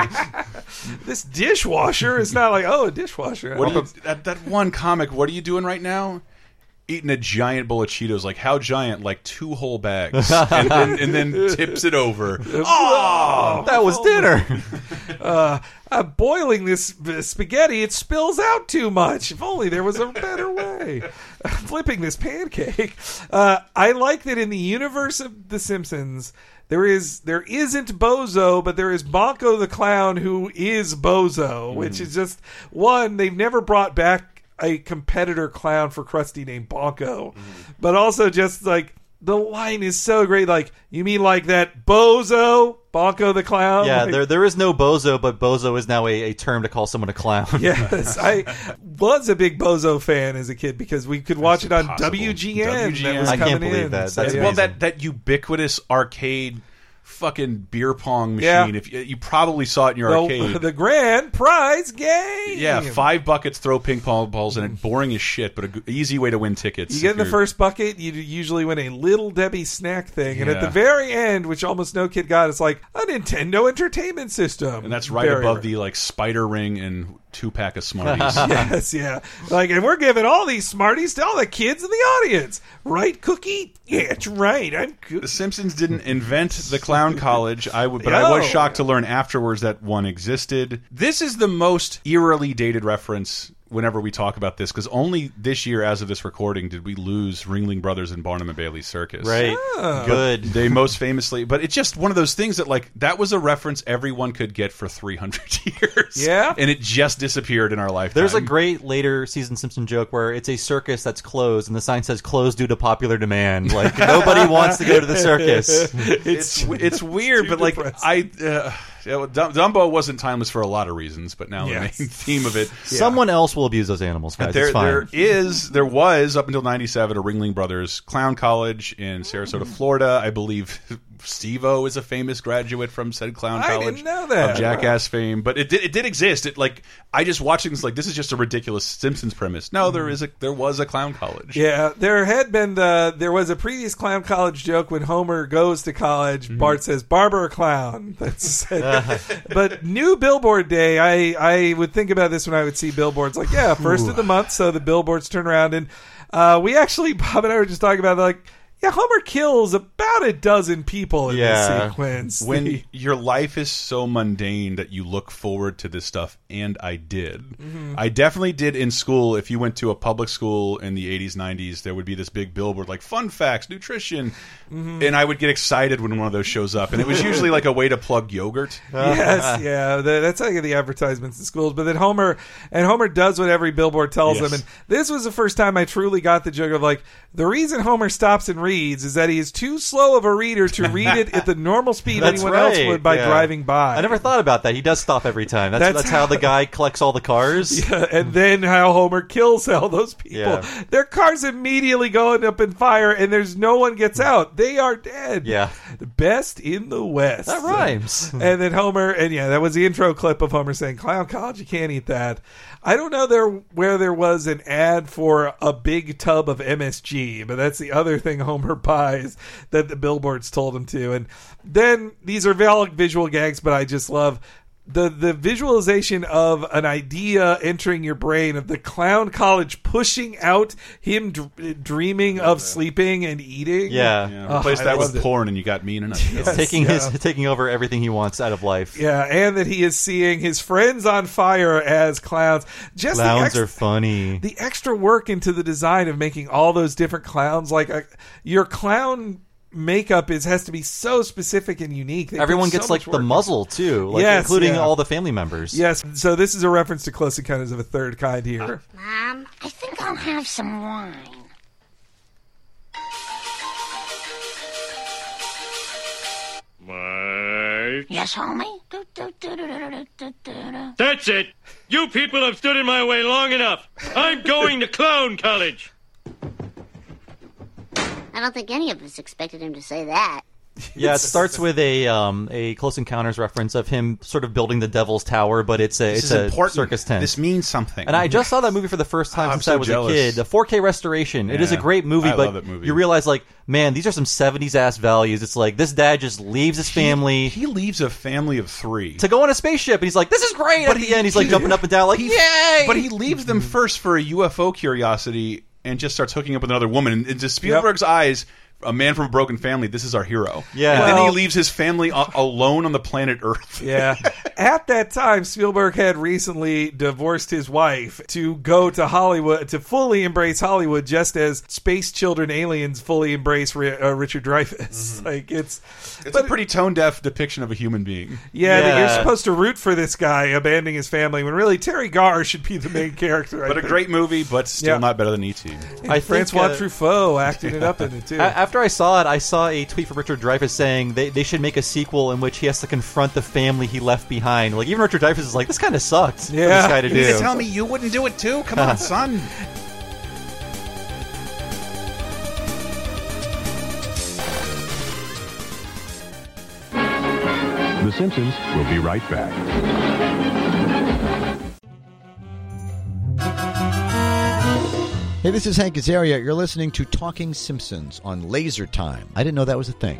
This dishwasher is not like, oh, a dishwasher. What are you, that that one comic? What are you doing right now? Eating a giant bowl of Cheetos. Like how giant? Like two whole bags, and then, and then tips it over. Oh, that was dinner. uh, uh, boiling this uh, spaghetti, it spills out too much. If only there was a better way. Flipping this pancake. Uh, I like that in the universe of The Simpsons, there is there isn't Bozo, but there is Bonko the Clown, who is Bozo, Mm. which is just one. They've never brought back a competitor clown for Krusty named Bonko, Mm. but also just like. The line is so great. Like, you mean like that Bozo? Bonko the Clown? Yeah, Like, there there is no bozo, but bozo is now a, a term to call someone a clown. Yes, I was a big Bozo fan as a kid because we could watch it on impossible. W G N. W G N. That was I can't coming believe in. that. So, That's yeah. Well, amazing. that that ubiquitous arcade fucking beer pong Yeah. machine. If you, you probably saw it in your the, arcade. the grand prize game. Yeah, five buckets, throw ping pong balls in it. Boring as shit, but an easy way to win tickets. You get if in the you're- first bucket, you usually win a Little Debbie snack thing, and at Yeah. the very end, which almost no kid got, it's like a Nintendo Entertainment System, and that's right Very above rare. the like spider ring and two pack of Smarties. Yes, yeah. Like, and we're giving all these Smarties to all the kids in the audience. Right, Cookie? Yeah, that's right. I'm good. The Simpsons didn't invent the clown college, I would, but I was No. shocked to learn afterwards that one existed. This is the most eerily dated reference whenever we talk about this, because only this year, as of this recording, did we lose Ringling Brothers and Barnum and Bailey Circus. Right. Oh. Good. They most famously, but it's just one of those things that, like, that was a reference everyone could get for three hundred years. Yeah. And it just disappeared in our lifetime. There's a great later season Simpson joke where it's a circus that's closed, and the sign says "closed due to popular demand." Like, nobody wants to go to the circus. It's it's weird, but like I, uh, yeah, well, Dum Dumbo wasn't timeless for a lot of reasons, but now Yes. the main theme of it. Someone else will abuse those animals, guys. There, it's fine. there is, there was up until ninety-seven a Ringling Brothers Clown College in Sarasota, Florida. I believe Steve-O is a famous graduate from said clown I college. didn't know that. Of Jackass fame, but it did, it did exist. It like I just watching this like this is just a ridiculous Simpsons premise. No, there is a there was a clown college. Yeah, there had been the there was a previous clown college joke when Homer goes to college. Mm-hmm. Bart says "Barber or clown." That's but new billboard day. I I would think about this when I would see billboards. Like, yeah, first of the month, so the billboards turn around, and uh, we actually Bob and I were just talking about like. Yeah, Homer kills about a dozen people in Yeah. this sequence. When The- your life is so mundane that you look forward to this stuff, and I did. Mhm. I definitely did in school. If you went to a public school in the eighties, nineties, there would be this big billboard like fun facts, nutrition, Mhm. and I would get excited when one of those shows up. And it was usually like a way to plug yogurt. yes, yeah, the, that's how you get the advertisements in schools. But then Homer and Homer does what every billboard tells Yes. him. And this was the first time I truly got the joke of like the reason Homer stops and reads is that he is too slow of a reader to read it at the normal speed That's anyone right. else would by Yeah. driving by. I never thought about that. He does stop every time. That's That's that's, how the guy collects all the cars. Yeah, and then how Homer kills all those people. Yeah. Their cars immediately going up in fire, and there's no one gets out. They are dead. Yeah. The best in the West. That rhymes. And then Homer, and yeah, that was the intro clip of Homer saying, "Clown College, you can't eat that." I don't know there where there was an ad for a big tub of M S G, but that's the other thing Homer buys that the billboards told him to. And then these are valid visual gags, but I just love the the visualization of an idea entering your brain of the clown college pushing out him dr- dreaming of sleeping and eating. Yeah. Yeah, Oh, replace I that with loved it. porn, and you got me in a nutshell. Yes. taking yeah. his taking over everything he wants out of life. Yeah, and that he is seeing his friends on fire as clowns. Just the Clowns ex- are funny. the extra work into the design of making all those different clowns. Like a, your clown makeup is has to be so specific and unique. They Everyone put so gets like much the work into- muzzle too, like Yes, including yeah. all the family members. Yes, so this is a reference to Close Encounters of a Third Kind here. Mom, I think I'll have some wine. Mike. Yes, homie? Do, do, do, do, do, do, do, do, do. That's it. You people have stood in my way long enough. I'm going to clown college. I don't think any of us expected him to say that. Yeah, it starts with a um, a Close Encounters reference of him sort of building the Devil's Tower, but it's a This it's is a important. circus tent. This means something. And I just saw that movie for the first time Oh, I'm since so I was jealous. a kid. The four K restoration. It is a Yeah. great movie, I but love that movie. you realize, like, man, these are some seventies ass values. It's like this dad just leaves his family He leaves a family of three. to go on a spaceship, and he's like, "This is great!" But At the he- end, he's like he- jumping up and down, like, he- "Yay!" But he leaves them first for a U F O curiosity and just starts hooking up with another woman. And into Spielberg's eyes, a man from a broken family, this is our hero. Yeah. And then Well- he leaves his family a- alone on the planet Earth. Yeah. At that time, Spielberg had recently divorced his wife to go to Hollywood, to fully embrace Hollywood, just as Space Children Aliens fully embrace Ri- uh, Richard Dreyfuss. Like, it's... It's but- a pretty tone-deaf depiction of a human being. Yeah, that you're Yeah. supposed to root for this guy abandoning his family when really Terry Garr should be the main character. I But a think. great movie, but still Yeah. not better than E T I think, Francois uh, Truffaut acting it up in it, too. A- After I saw it, I saw a tweet from Richard Dreyfuss saying they, they should make a sequel in which he has to confront the family he left behind. Like, even Richard Dreyfuss is like, this kind of sucked for Yeah. this guy to You do. mean to tell me you wouldn't do it too? Come on, son. The Simpsons will be right back. Hey, this is Hank Azaria. You're listening to Talking Simpsons on Laser Time. I didn't know that was a thing.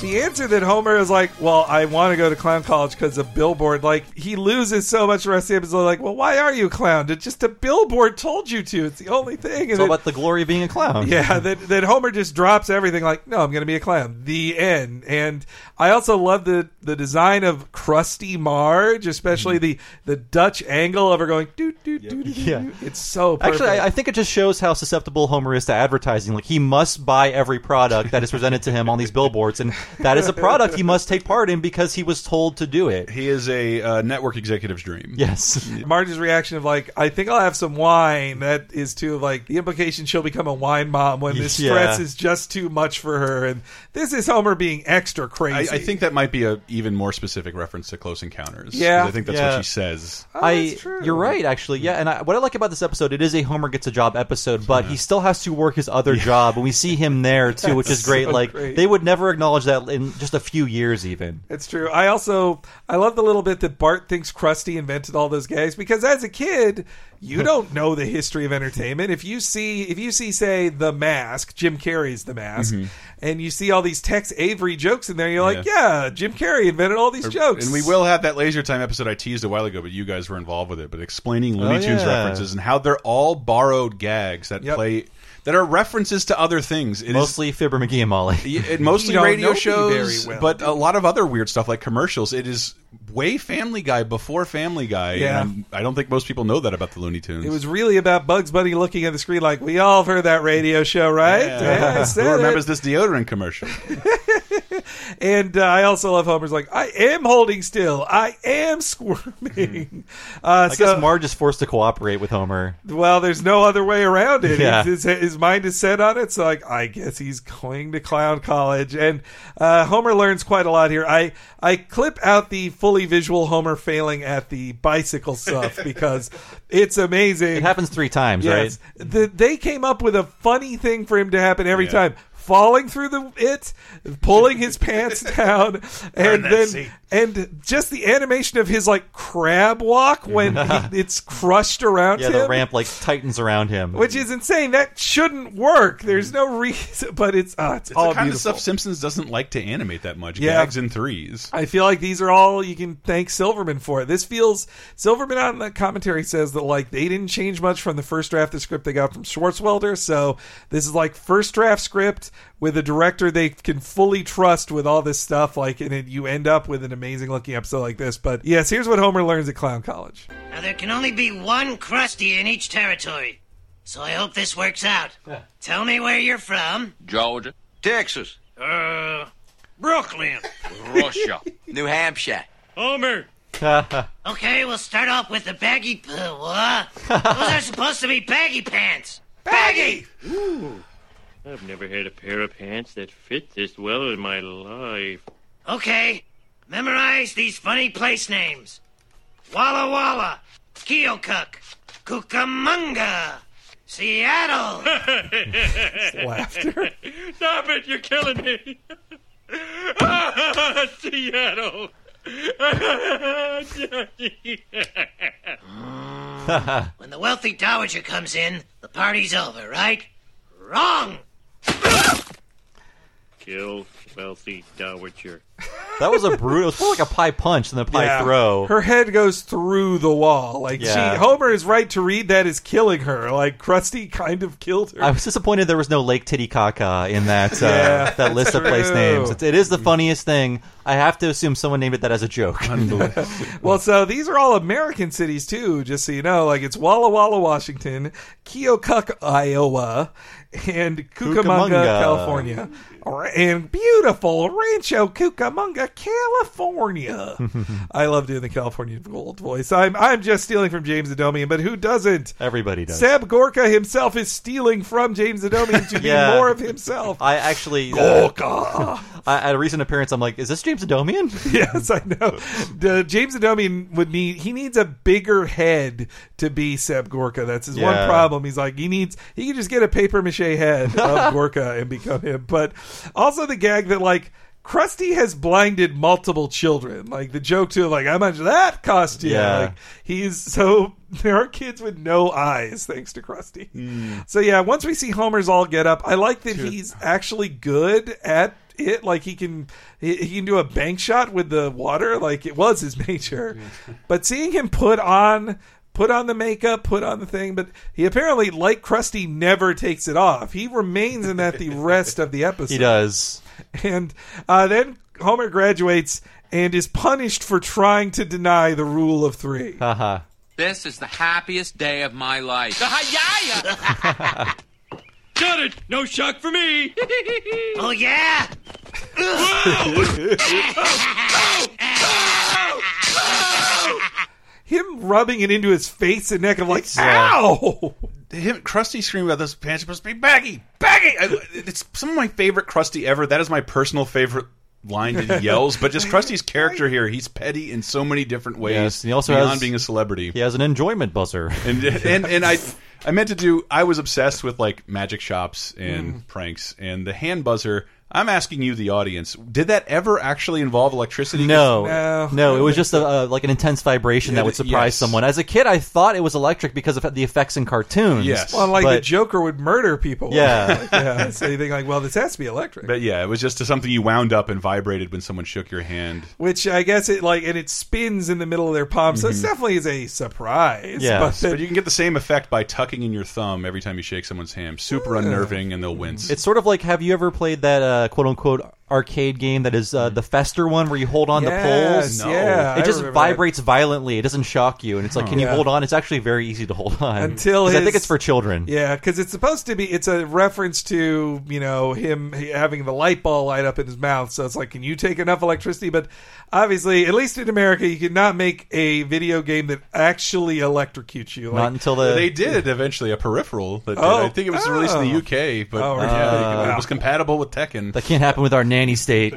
the answer that Homer is like, well, I want to go to clown college because of billboard. Like, he loses so much the rest of the episode. Like, well, why are you a clown? It's just a billboard told you to. It's the only thing. And It's all about the glory of being a clown. Yeah, that, that Homer just drops everything like, no, I'm going to be a clown. The end. And I also love the, the design of Krusty Marge, especially the, the Dutch angle of her going, doo, doo, doo, doo, doo. Yeah. It's so perfect. Actually, I, I think it just shows how susceptible Homer is to advertising. Like, he must buy every product that is presented to him on these billboards, and that is a product he must take part in because he was told to do it. He is a uh, network executive's dream. Yes. Marge's reaction of like, I think I'll have some wine. That is too like the implication she'll become a wine mom when this Yeah. stress is just too much for her. And this is Homer being extra crazy. I, I think that might be a even more specific reference to Close Encounters. Yeah. 'Cause I think that's Yeah. what she says. Oh, I, that's true. you're right, actually. Yeah, and I, what I like about this episode, it is a Homer gets a job episode, but he still has to work his other job, and we see him there too, which is That's great. so like great. they would never acknowledge that in just a few years, even. It's true. I also I love the little bit that Bart thinks Krusty invented all those gags because as a kid, you don't know the history of entertainment. If you see if you see say The Mask, Jim Carrey's The Mask, Mhm. and you see all these Tex Avery jokes in there, you're like, yeah, Jim Carrey invented all these jokes. And we will have that Laser Time episode I teased a while ago, but you guys were involved with it. But explaining Looney Oh, Tunes yeah. references and how they're all borrowed gags that Yep. play that are references to other things. It is- Mostly Fibber McGee and Molly. Yeah, it- mostly You don't radio know me shows, very well. but a lot of other weird stuff like commercials. It is way Family Guy before Family Guy. Yeah. And I don't think most people know that about the Looney Tunes. It was really about Bugs Bunny looking at the screen like, we all have heard that radio show, right? Yeah. Yeah, I said Who it. remembers this deodorant commercial? And uh, I also love Homer's like, I am holding still. I am squirming. Uh, I so, guess Marge is forced to cooperate with Homer. well, there's no other way around it. Yeah. His, his, his mind is set on it. So, like, I guess he's going to clown college. And uh, Homer learns quite a lot here. I, I clip out the fully visual Homer failing at the bicycle stuff because it's amazing. It happens three times, Yes. right? The, they came up with a funny thing for him to happen every Yeah. time. Falling through the it, pulling his pants down, and that then seat. and just the animation of his like crab walk when he, it's crushed around Yeah, him, the ramp like tightens around him. which is insane. That shouldn't work. There's no reason, but it's uh, it's, It's all the kind beautiful. of stuff Simpsons doesn't like to animate that much. Yeah. Gags in threes. I feel like these are all you can thank Silverman for. This feels Silverman on the commentary says that like they didn't change much from the first draft of the script they got from Schwartzwelder. So this is like first draft script with a director they can fully trust with all this stuff. Like, and it, you end up with an amazing looking episode like this. But yes, here's what Homer learns at Clown College. Now, there can only be one Krusty in each territory, so I hope this works out. Tell me where you're from. Georgia. Texas. Uh, Brooklyn. Russia. New Hampshire. Homer! Okay, we'll start off with the baggy... Uh, what? Those are supposed to be baggy pants. Baggy! Ooh. I've never had a pair of pants that fit this well in my life. Okay, memorize these funny place names. Walla Walla, Keokuk, Cucamonga, Seattle. Laughter. Stop it! You're killing me! Seattle! When the wealthy dowager comes in, the party's over, right? Wrong! Kill wealthy dowager. That was a brutal. It was more like a pie punch than a pie Yeah. throw. Her head goes through the wall. Like Yeah. she, Homer is right to read that as killing her. Like Krusty kind of killed her. I was disappointed there was no Lake Titicaca in that uh, Yeah, that list that's of place true. names. It's, it is the funniest thing. I have to assume someone named it that as a joke. Well, so these are all American cities too, just so you know. Like it's Walla Walla, Washington, Keokuk, Iowa, and Cucamonga, Cucamonga. California, and beautiful Rancho Cucamonga, California. I love doing the California Gold voice. I'm I'm just stealing from James Adomian, but who doesn't? Everybody does. Seb Gorka himself is stealing from James Adomian to Yeah. be more of himself. I actually uh, Gorka. I, at a recent appearance, I'm like, is this James Adomian? Yes, I know. The, James Adomian would need he needs a bigger head to be Seb Gorka. That's his one Yeah. problem. He's like he needs he can just get a paper mache head of Gorka and become him. But also the gag that like Krusty has blinded multiple children. Like the joke too, like how much that cost you? Yeah. Like he's so there are kids with no eyes thanks to Krusty. Mm. So yeah, once we see Homer's all get up, I like that he's actually good at it? Like he can he, he can do a bank shot with the water. Like it was his nature. But seeing him put on put on the makeup, put on the thing, but he apparently, like Krusty, never takes it off. He remains in that the rest of the episode. He does. And uh, then Homer graduates and is punished for trying to deny the rule of three. Haha. This is the happiest day of my life. Got it! No shock for me! Oh, yeah? Him rubbing it into his face and neck, I'm like, ow! Him, Krusty screaming about this pants supposed to be baggy, baggy. I, it's some of my favorite Krusty ever. That is my personal favorite line that he yells. But just Krusty's character here, he's petty in so many different ways. Yes, and he also beyond has, being a celebrity. He has an enjoyment buzzer, and and and I. I meant to do. I was obsessed with like magic shops and mm. pranks, and the hand buzzer. I'm asking you, the audience, did that ever actually involve electricity? No, no, no. It was just a, a like an intense vibration Yeah, that would surprise yes. someone. As a kid, I thought it was electric because of the effects in cartoons. Yes, well, like but, the Joker would murder people. Yeah, yeah. So you think like, well, this has to be electric. But yeah, it was just something you wound up and vibrated when someone shook your hand. Which I guess it like, and it spins in the middle of their palm, so mm-hmm. it definitely is a surprise. Yeah, but, but you can get the same effect by tucking in your thumb every time you shake someone's hand. Super unnerving, and they'll wince. It's sort of like, have you ever played that uh, quote unquote arcade game that is uh, the Fester one where you hold on yes, the poles? No. Yeah, it just I vibrates that. violently. It doesn't shock you, and it's like, huh. can you yeah. hold on? It's actually very easy to hold on. Until his, I think it's for children. Yeah, because it's supposed to be. It's a reference to, you know, him having the light ball light up in his mouth. So it's like, can you take enough electricity? But obviously, at least in America, you cannot make a video game that actually electrocutes you. Like, Not until the they did eventually a peripheral. That oh, did. I think it was oh. released in the U K, but oh, yeah, uh, it was compatible with Tekken. That can't happen with our nanny state.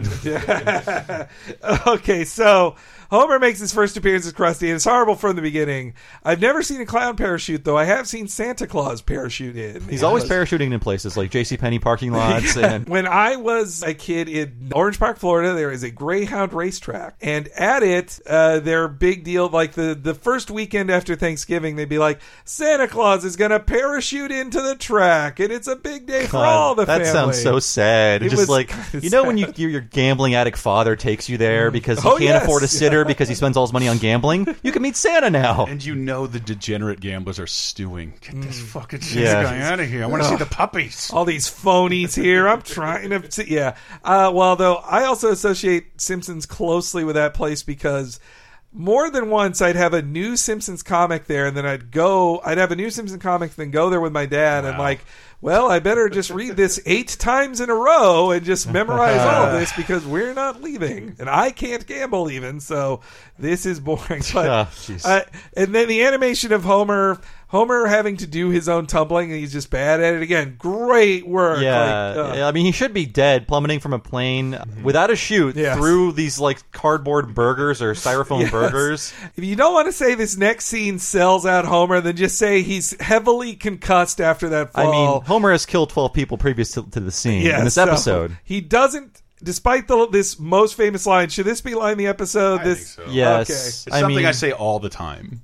Okay, so Homer makes his first appearance as Krusty, and it's horrible from the beginning. I've never seen a clown parachute, though. I have seen Santa Claus parachute in. He's always parachuting in places like JCPenney parking lots. Yeah. And When I was a kid in Orange Park, Florida, there is a Greyhound racetrack. And at it, uh, their big deal, like the, the first weekend after Thanksgiving, they'd be like, Santa Claus is going to parachute into the track, and it's a big day for God, all the that family. sounds so sad. It Just was like, kinda you know, when you, sad. your gambling addict father takes you there because he Oh, can't yes. afford a sitter Yeah. because he spends all his money on gambling, you can meet Santa now. And you know the degenerate gamblers are stewing. Get this fucking shit Yeah. guy out of here. I want to Oh. see the puppies. All these phonies here. I'm trying to see. Yeah. Uh, well, though, I also associate Simpsons closely with that place because more than once I'd have a new Simpsons comic there, and then I'd go, I'd have a new Simpsons comic, then go there with my dad, Wow. and like, well, I better just read this eight times in a row and just memorize all of this because we're not leaving, and I can't gamble even, so this is boring. But Oh, jeez. uh, and then the animation of Homer. Homer having to do his own tumbling, and he's just bad at it again. Great work. Yeah, Like, uh, yeah, I mean, he should be dead, plummeting from a plane without a chute Yes. through these like cardboard burgers or styrofoam Yes. burgers. If you don't want to say this next scene sells out Homer, then just say he's heavily concussed after that fall. I mean, Homer has killed twelve people previous to, to the scene Yes, in this so episode. he doesn't. Despite the, this most famous line, should this be line the episode? I this think so. Yes, Okay. It's I something mean, I say all the time.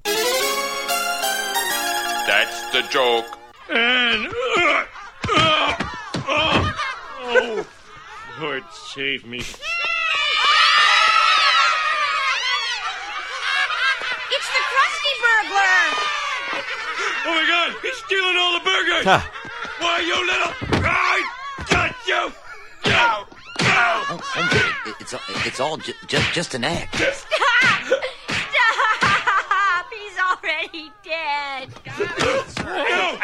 That's the joke. And uh, uh, uh, oh, Lord save me! It's the Krusty Burglar! Oh my God, he's stealing all the burgers! Ha. Why, you little... I got you! No! Oh, Homer, it- it's it's all ju- just just an act. Stop! Stop! He's already dead. No!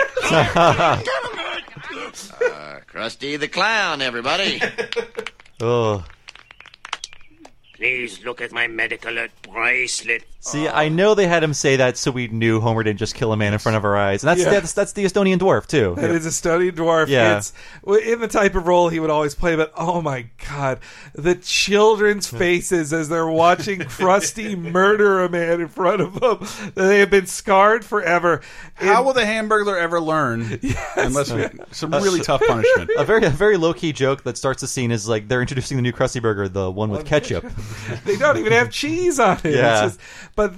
Uh, Krusty the Clown, everybody. Ugh. Please look at my medical bracelet. See, I know they had him say that so we knew Homer didn't just kill a man in front of our eyes. And that's Yeah. that's, that's the Estonian dwarf, too. That is a Estonian dwarf. Yeah. It's in the type of role he would always play, but oh my God, the children's faces as they're watching Krusty murder a man in front of them. They have been scarred forever. How And- will the Hamburglar ever learn? Unless we, some really tough punishment. A very a very low key joke that starts the scene is like they're introducing the new Krusty Burger, the one with ketchup. They don't even have cheese on it. Yeah. It's just, but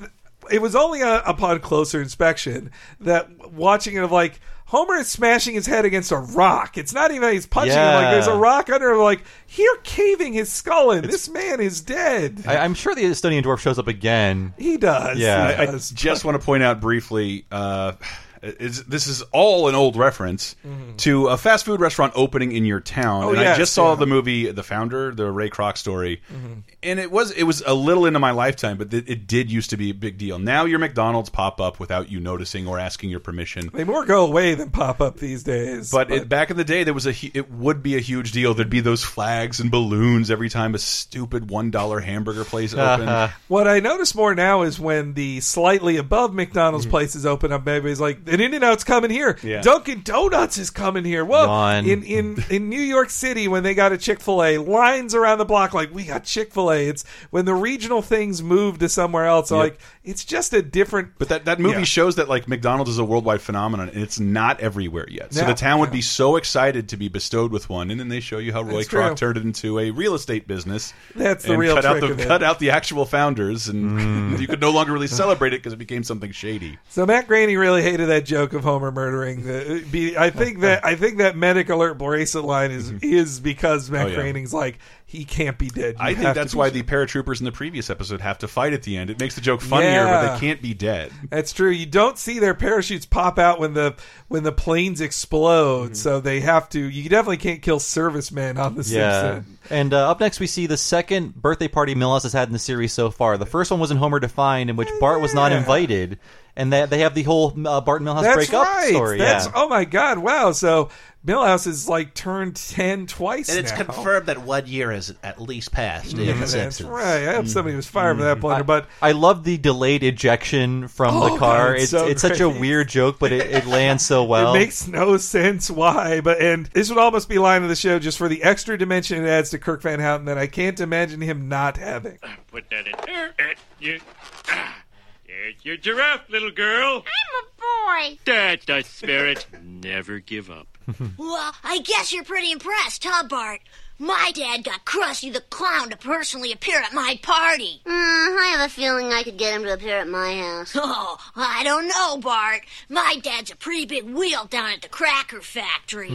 it was only a, upon closer inspection that watching it of like, Homer is smashing his head against a rock. It's not even that he's punching Yeah. him. Like, there's a rock under him. Like, you're caving his skull in. This man is dead. I, I'm sure the Estonian dwarf shows up again. He does. Yeah. He I, I does. just want to point out briefly, uh, is, this is all an old reference Mhm. to a fast food restaurant opening in your town. Oh, and yes, I just saw yeah. the movie The Founder, the Ray Kroc story. Mhm. And it was it was a little into my lifetime, but it, it did used to be a big deal. Now your McDonald's pop up without you noticing or asking your permission. They more go away than pop up these days. But, it, back in the day, there was a hu- it would be a huge deal. There'd be those flags and balloons every time a stupid one dollar hamburger place opened. What I notice more now is when the slightly above McDonald's Mm-hmm. places open up, everybody's like, an In-N-Out's coming here. Yeah. Dunkin' Donuts is coming here. Well, Yawn. in, in, in New York City, when they got a Chick-fil-A, lines around the block like, we got Chick-fil-A. It's when the regional things move to somewhere else. So Yep. like, it's just a different... But that, that movie Yeah. shows that like McDonald's is a worldwide phenomenon, and it's not everywhere yet. So No, the town would be so excited to be bestowed with one, and then they show you how Roy That's Kroc true. turned it into a real estate business. That's the and real cut out trick the of it. cut out the actual founders, and you could no longer really celebrate it because it became something shady. So Matt Groening really hated that joke of Homer murdering. The, be, I think that I think that medic alert bracelet line is is because Matt Oh, yeah. Groening's like, he can't be dead. You I think have to that's be why shot. the paratroopers in the previous episode have to fight at the end. It makes the joke funnier, Yeah. but they can't be dead. That's true. You don't see their parachutes pop out when the when the planes explode, Mm-hmm. so they have to. You definitely can't kill servicemen on the Yeah. Simpsons. And uh, up next, we see the second birthday party Milhouse has had in the series so far. The first one was in Homer Defined, in which Bart was not Yeah. invited. And they, they have the whole uh, Bart and Milhouse That's break up right. story. That's yeah. oh my god! Wow. So Milhouse is like turned ten twice, And it's now. confirmed that one year has at least passed in Yeah, The that's Simpsons. right. I hope somebody was fired for that blunder, but I love the delayed ejection from Oh, the car. God, it's it's so it's such a great. weird joke, but it, it lands so well. It makes no sense why, but and this would almost be line of the show just for the extra dimension it adds to Kirk Van Houten that I can't imagine him not having. Put that in there. Uh, you, ah, there's your giraffe, little girl. I'm a boy. That's the spirit. Never give up. Well, I guess you're pretty impressed, huh, Bart? My dad got Krusty the Clown to personally appear at my party. Mm, I have a feeling I could get him to appear at my house. Oh, I don't know, Bart. My dad's a pretty big wheel down at the Cracker Factory.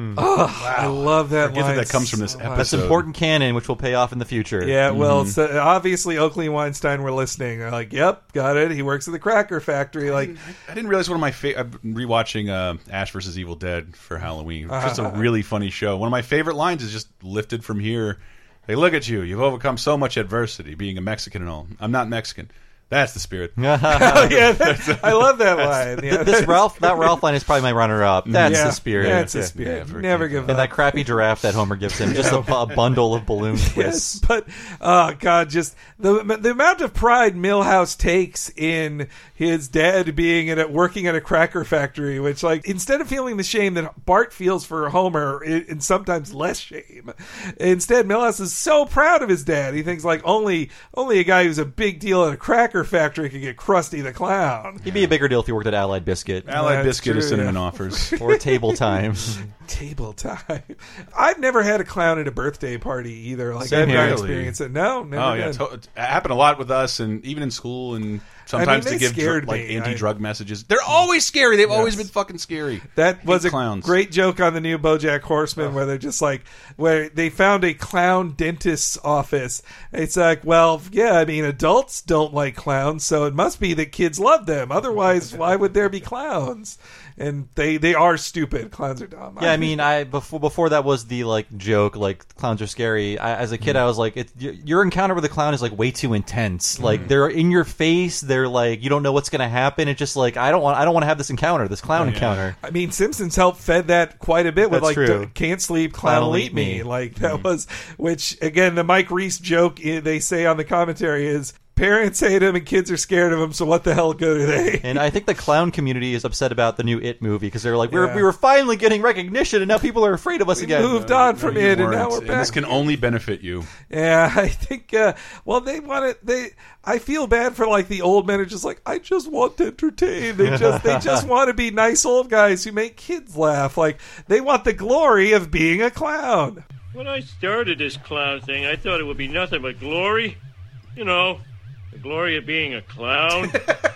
Oh, I love that Forget that line that comes from this so much. That's important canon, which will pay off in the future. Yeah, well, Mhm. so obviously Oakley and Weinstein were listening. They're like, "Yep, got it. He works at the Cracker Factory." Like, I didn't realize one of my favorite. I've been rewatching uh, Ash versus Evil Dead for Halloween. It's just a Uh-huh. really funny show. One of my favorite lines is just lifted from here. Hey, look at you. You've overcome so much adversity, being a Mexican and all. I'm not Mexican. That's the spirit. oh, yeah, that, I love that line. Yeah. This Ralph, that Ralph line is probably my runner-up. That's Yeah, the spirit. that's the Yeah. spirit. Yeah, Never give and up. that crappy giraffe that Homer gives him, just a, a bundle of balloon twists. Yes, but oh god, just the the amount of pride Milhouse takes in his dad being at working at a cracker factory, which like instead of feeling the shame that Bart feels for Homer, and sometimes less shame, instead Milhouse is so proud of his dad. He thinks like only only a guy who's a big deal at a cracker factory can get Krusty the Clown. He'd be a bigger deal if he worked at Allied Biscuit. Allied That's Biscuit is true, cinnamon yeah. offers. Or Table Time. Table time. I've never had a clown at a birthday party either. Like Same I've here. not Really? experienced it. No, never. Oh yeah, did. to- it happened a lot with us, and even in school, and sometimes they to give scared dr- like me. anti-drug messages. They're always scary. They've always Yes. been fucking scary. That was Hate a clowns. great joke on the new BoJack Horseman, where they're just like, where they found a clown dentist's office. It's like, well, yeah, I mean, adults don't like clowns, so it must be that kids love them. Otherwise, why would there be clowns? And they they are stupid. Clowns are dumb. Yeah, I mean, I before before that was the like joke, like clowns are scary. I, as a kid, I was like, it, your, your encounter with a clown is like way too intense. Like they're in your face. They're like you don't know what's going to happen. It's just like I don't want I don't want to have this encounter, this clown encounter. I mean, Simpsons helped fed that quite a bit with That's like true. d- can't sleep, clown will eat me. Like that was, which again, the Mike Reese joke eh, they say on the commentary is parents hate him and kids are scared of him. So what the hell good are they? And I think the clown community is upset about the new It movie because they're like, we were Yeah. we were finally getting recognition, and now people are afraid of us We again. moved on from You it, and now weren't, we're and back. this can only benefit you. Yeah, I think. Uh, well, they want it. They. I feel bad for like the old men are just like, I just want to entertain. They just they just want to be nice old guys who make kids laugh. Like they want the glory of being a clown. When I started this clown thing, I thought it would be nothing but glory. You know, The glory of being a clown?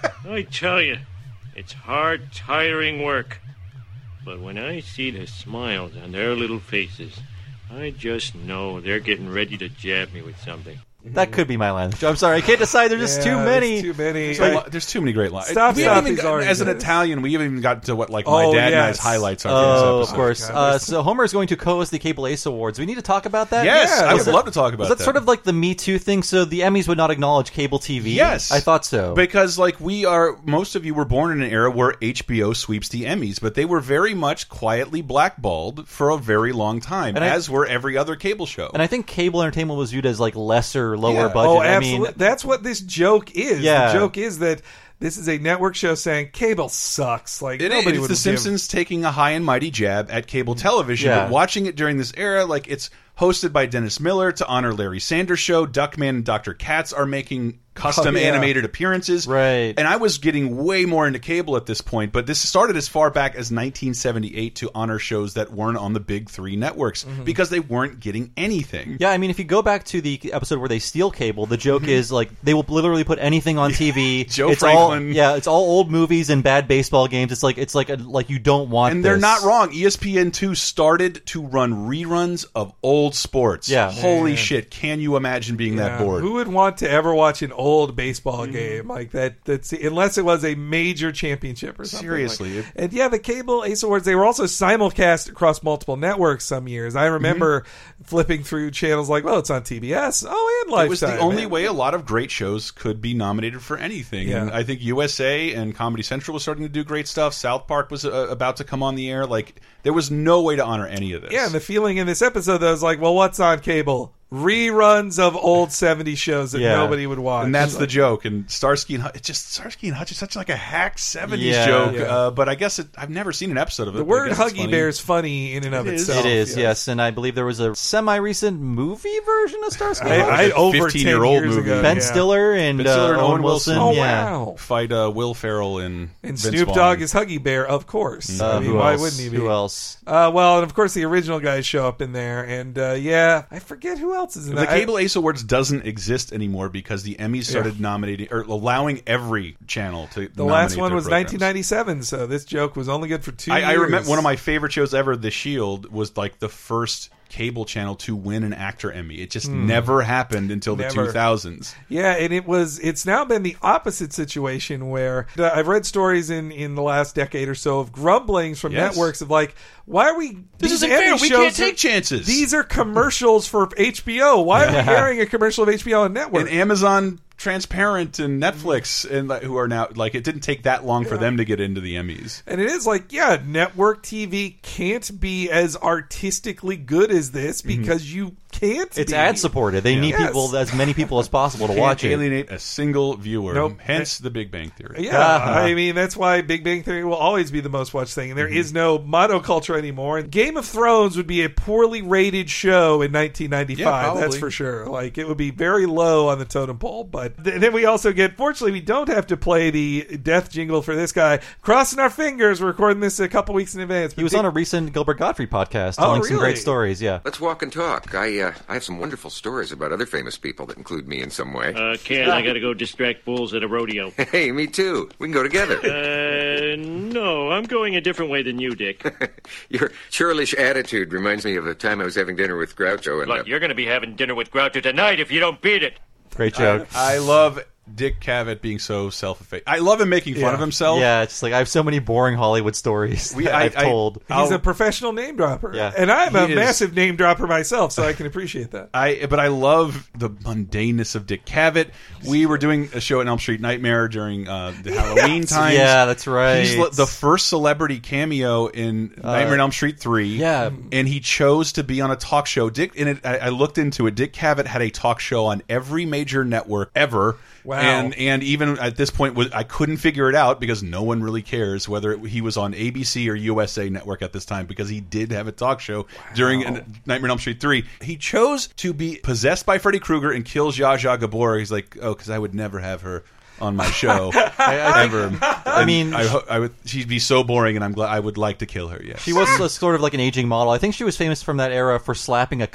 I tell you, it's hard, tiring work. But when I see the smiles on their little faces, I just know they're getting ready to jab me with something. That could be my line. I'm sorry, I can't decide. There's just Yeah, too many. there's too many. There's, a lot- there's too many great lines. Stop, we stop, haven't even he's got- already as an good. Italian, we haven't even got to what like my Oh, dad and I's yes. highlights are. Oh, for of this episode. course. Uh, so Homer is going to co-host the Cable Ace Awards. We need to talk about that. Yes, Yeah, I was would it- love to talk about Was that, that. sort of like the Me Too thing? So the Emmys would not acknowledge cable T V? Yes, I thought so. Because like we are, most of you were born in an era where H B O sweeps the Emmys, but they were very much quietly blackballed for a very long time, And I- as were every other cable show. And I think cable entertainment was viewed as like lesser, lower Yeah. budget. Oh, I absolutely. mean, That's what this joke is. Yeah. The joke is that this is a network show saying cable sucks. Like It is. nobody It's would The give- Simpsons taking a high and mighty jab at cable television, Yeah. but watching it during this era, like it's hosted by Dennis Miller to honor Larry Sanders Show. Duckman and Doctor Katz are making custom Oh, yeah. animated appearances. Right. And I was getting way more into cable at this point, but this started as far back as nineteen seventy-eight to honor shows that weren't on the big three networks Mhm. because they weren't getting anything. Yeah, I mean, if you go back to the episode where they steal cable, the joke is like they will literally put anything on T V. Joe it's Franklin. All, yeah, it's all old movies and bad baseball games. It's like it's like a, like you don't want. And they're this. not wrong. E S P N two started to run reruns of old sports. Yeah. Holy Man. shit. Can you imagine being Yeah. that bored? Who would want to ever watch an old baseball Mm-hmm. game like that? That's unless it was a major championship or something. Seriously. Like. And yeah, the cable Ace Awards, they were also simulcast across multiple networks some years. I remember flipping through channels like, well, it's on T B S. Oh, and Lifetime. It was the only man. way a lot of great shows could be nominated for anything. Yeah. And I think U S A and Comedy Central was starting to do great stuff. South Park was uh, about to come on the air. Like, there was no way to honor any of this. Yeah, and the feeling in this episode, though, is like, well, what's on cable? Reruns of old seventies shows that Yeah. nobody would watch. And that's Like, the joke. And Starsky and Hutch, it's just Starsky and Hutch is such like a hack seventies Yeah. joke. Yeah. Uh, but I guess it, I've never seen an episode of it. The but I word guess it's Huggy funny. Bear is funny in and of It is. itself. It is, yes. yes. And I believe there was a semi-recent movie version of Starsky and I, Hutch. I over ten fifteen-year-old years movie. ago. Ben yeah. Stiller and, Ben Stiller uh, and Owen Owen Wilson. Wilson. Oh, yeah. wow. Fight uh, Will Ferrell and And Vince Snoop Vaughn. Dogg is Huggy Bear, of course. Uh, I mean, who why else? wouldn't he be? Who else? Uh, well, and of course the original guys show up in there, and uh, yeah, I forget who else is in The that. Cable Ace Awards doesn't exist anymore because the Emmys started nominating or allowing every channel to. The last nominate one their was programs. nineteen ninety-seven, so this joke was only good for two I, years. I remember one of my favorite shows ever, The Shield, was like the first cable channel to win an actor Emmy. It just Hmm. never happened until the Never. two thousands. Yeah, and it was. It's now been the opposite situation where uh, I've read stories in in the last decade or so of grumblings from Yes. networks of like, why are we? This these isn't Emmy fair. We shows can't are- take chances. These are commercials for H B O. Why are we Yeah. airing a commercial of H B O on network? And Amazon Transparent and Netflix and like, who are now like it didn't take that long for them to get into the Emmys. And it is like, yeah, network T V can't be as artistically good as this because you can't. It's be. ad supported. They need Yes. people, as many people as possible to Can't watch it. alienate a single viewer. Nope. Hence the Big Bang Theory. Yeah, I mean that's why Big Bang Theory will always be the most watched thing. And there is no monoculture anymore. And Game of Thrones would be a poorly rated show in nineteen Yeah, ninety-five. probably. That's for sure. Like it would be very low on the totem pole. But th- then we also get. Fortunately, we don't have to play the death jingle for this guy. Crossing our fingers. We're recording this a couple weeks in advance. He was on a recent Gilbert Gottfried podcast Oh, telling some really? great stories. Yeah. Let's walk and talk. I uh, I have some wonderful stories about other famous people that include me in some way. Uh, Ken, I gotta go distract bulls at a rodeo. Hey, me too. We can go together. Uh, no, I'm going a different way than you, Dick. Your churlish attitude reminds me of the time I was having dinner with Groucho. And Look, uh, you're gonna be having dinner with Groucho tonight if you don't beat it. Great joke. I love Dick Cavett being so self-effacing. I love him making fun Yeah. of himself. Yeah, it's just like I have so many boring Hollywood stories We- that I- I've I- told. He's I'll- a professional name dropper. Yeah. And I'm a He is. massive name dropper myself, so I can appreciate that. I but I love the mundaneness of Dick Cavett. We were doing a show at Elm Street Nightmare during uh, the Halloween times. Yeah, that's right. He's le- the first celebrity cameo in Nightmare on Elm Street three. yeah. and he chose to be on a talk show. Dick, and it, I, I looked into it. Dick Cavett had a talk show on every major network ever. Wow. And and even at this point, was I couldn't figure it out because no one really cares whether it, he was on A B C or U S A Network at this time because he did have a talk show during uh, Nightmare on Elm Street three. He chose to be possessed by Freddy Krueger and kill Zsa Zsa Gabor. He's like, oh, because I would never have her on my show I ever. I mean, I, ho- I would. She'd be so boring, and I'm glad. I would like to kill her. Yes, She was a, sort of like an aging model. I think she was famous from that era for slapping a cop.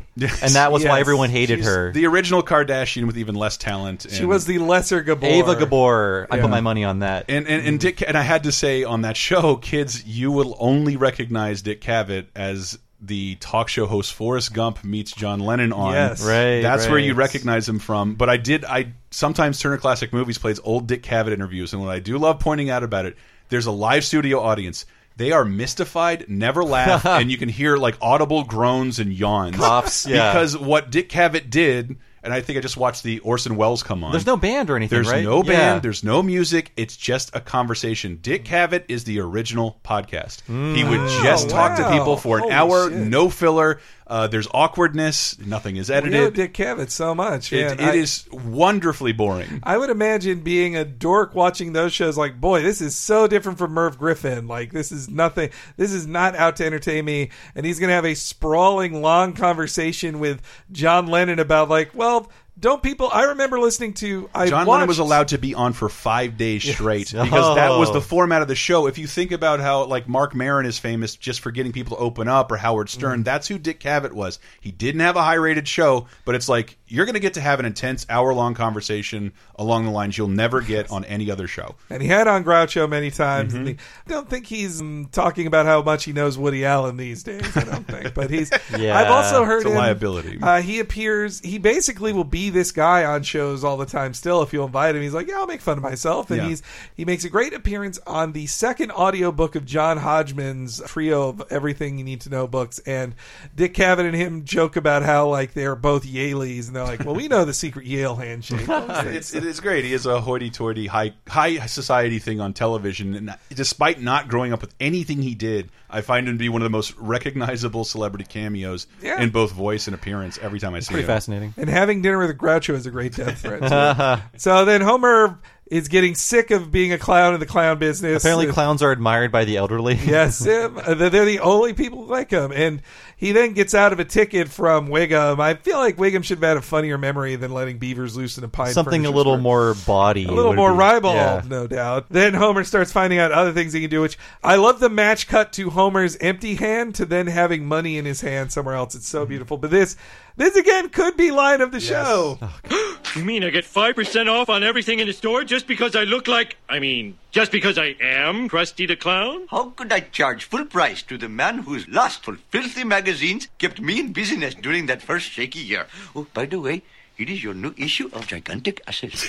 and that was Yes. why everyone hated She's her. the original Kardashian with even less talent. She and- was the lesser Gabor. Ava Gabor. I Yeah. put my money on that. And and, and Dick and I had to say on that show, kids, you will only recognize Dick Cavett as the talk show host Forrest Gump meets John Lennon on. Yes. Right, That's right. where you recognize him from. But I did I sometimes Turner Classic Movies plays old Dick Cavett interviews, and what I do love pointing out about it, there's a live studio audience. They are mystified, never laugh, and you can hear like audible groans and yawns. Coughs, yeah. Because what Dick Cavett did, and I think I just watched the Orson Welles come on. There's no band or anything, There's right? no band. Yeah. There's no music. It's just a conversation. Dick Cavett is the original podcast. He would just Oh, talk to wow. people for an Holy hour, shit. no filler. Uh, there's awkwardness. Nothing is We know edited. Dick Cavett so much. It, man. it I- is wonderfully boring. I would imagine being a dork watching those shows like, boy, this is so different from Merv Griffin. Like, this is nothing. This is not out to entertain me. And he's going to have a sprawling, long conversation with John Lennon about, like, well, don't people... I remember listening to... I John watched, Lennon was allowed to be on for five days straight because that was the format of the show. If you think about how like Mark Maron is famous just for getting people to open up, or Howard Stern, Mm. that's who Dick Cavett was. He didn't have a high rated show, but it's like you're going to get to have an intense hour long conversation along the lines you'll never get on any other show. And he had on Groucho many times. Mhm. And he, I don't think he's um, talking about how much he knows Woody Allen these days. I don't think. But he's... Yeah. I've also heard It's a him, liability. Uh, he appears... He basically will be this guy on shows all the time still if you invite him. He's like, yeah, I'll make fun of myself. And Yeah. he's he makes a great appearance on the second audiobook of John Hodgman's trio of Everything You Need to Know books. And Dick Cavett and him joke about how like they're both Yaleys. And they're like, well, we know the secret Yale handshake. it's, it is great. He is a hoity-toity, high high society thing on television, and despite not growing up with anything he did, I find him to be one of the most recognizable celebrity cameos Yeah. in both voice and appearance every time I see Pretty him. fascinating. And having dinner with Groucho is a great death threat. too. So then Homer is getting sick of being a clown in the clown business. Apparently, Uh, clowns are admired by the elderly. Yes, him. Uh, they're they're the only people who like him. And he then gets out of a ticket from Wiggum. I feel like Wiggum should have had a funnier memory than letting beavers loose in a pine Something a furniture little store. more body. A little would more be- ribald, yeah. no doubt. Then Homer starts finding out other things he can do, which I love the match cut to Homer's empty hand to then having money in his hand somewhere else. It's so beautiful. But this, this again could be line of the show. You mean I get five percent off on everything in the store just because I look like... I mean, just because I am Krusty the Clown? How could I charge full price to the man whose lustful, filthy magazines kept me in business during that first shaky year? Oh, by the way, it is your new issue of Gigantic Asses.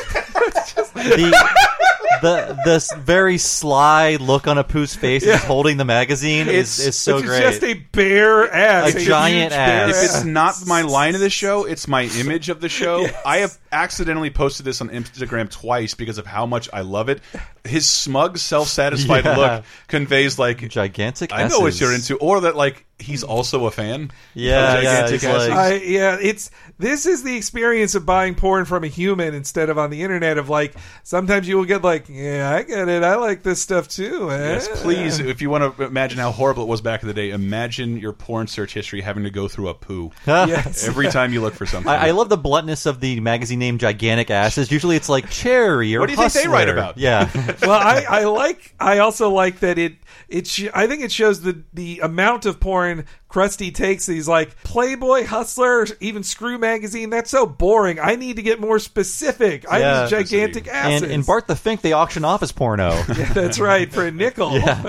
the, the this very sly look on Apu's face as he's holding the magazine is, is so it's great. just a bare ass. A giant huge bare ass. If it's not my line of the show, it's my image of the show. I have accidentally posted this on Instagram twice because of how much I love it. His smug, self-satisfied Yeah. look conveys like gigantic. I know what S's. you're into, or that like he's also a fan. Yeah, of yeah, Gigantic he's like- Asses. I, yeah, it's this is the experience of buying porn from a human instead of on the internet. Of like, sometimes you will get like, yeah, I get it, I like this stuff too. eh?" Yes, please. If you want to imagine how horrible it was back in the day, imagine your porn search history having to go through a poo Yes. every time you look for something. I, I love the bluntness of the magazine name Gigantic Asses. Usually it's like Cherry or What do you think they Hustler. write about? Yeah. Well, I, I like. I also like that it. It. Sh I think it shows the the amount of porn Krusty takes. He's like Playboy, Hustler, even Screw magazine. That's so boring. I need to get more specific. I Yeah. need gigantic asses. And in Bart the Fink, they auction off his porno. Yeah, that's right, for a nickel. Yeah.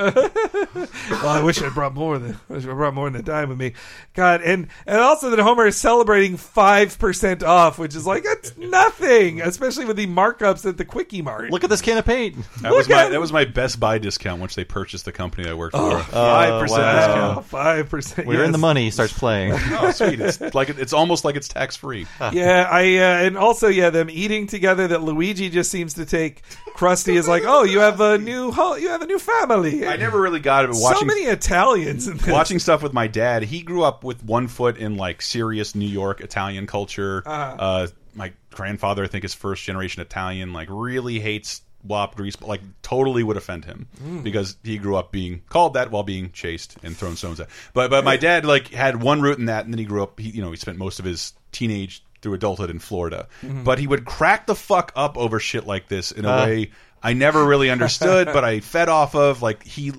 Well, I wish I brought more than I wish I brought more than a dime with me. God, and and also that Homer is celebrating five percent off, which is like that's nothing, especially with the markups at the Quickie Mart. Look at this can of paint. That was my that was my Best Buy discount once they purchased the company I worked for. Five percent wow. discount. Five percent. We're in the money. He starts playing. Oh, sweet! It's like it's almost like it's tax free. Yeah, I uh, and also yeah, them eating together. That Luigi just seems to take Krusty is like, oh, you have a new ho you have a new family. I never really got it. But watching, so many Italians. In this. watching stuff with my dad. He grew up with one foot in like serious New York Italian culture. Uh-huh. Uh, my grandfather, I think, is first generation Italian. Like, really hates W A P grease, but like totally would offend him Mm. because he grew up being called that while being chased and thrown stones at. But but my dad like had one root in that, and then he grew up. He you know he spent most of his teenage through adulthood in Florida. Mhm. But he would crack the fuck up over shit like this in a Uh. way I never really understood, but I fed off of. Like he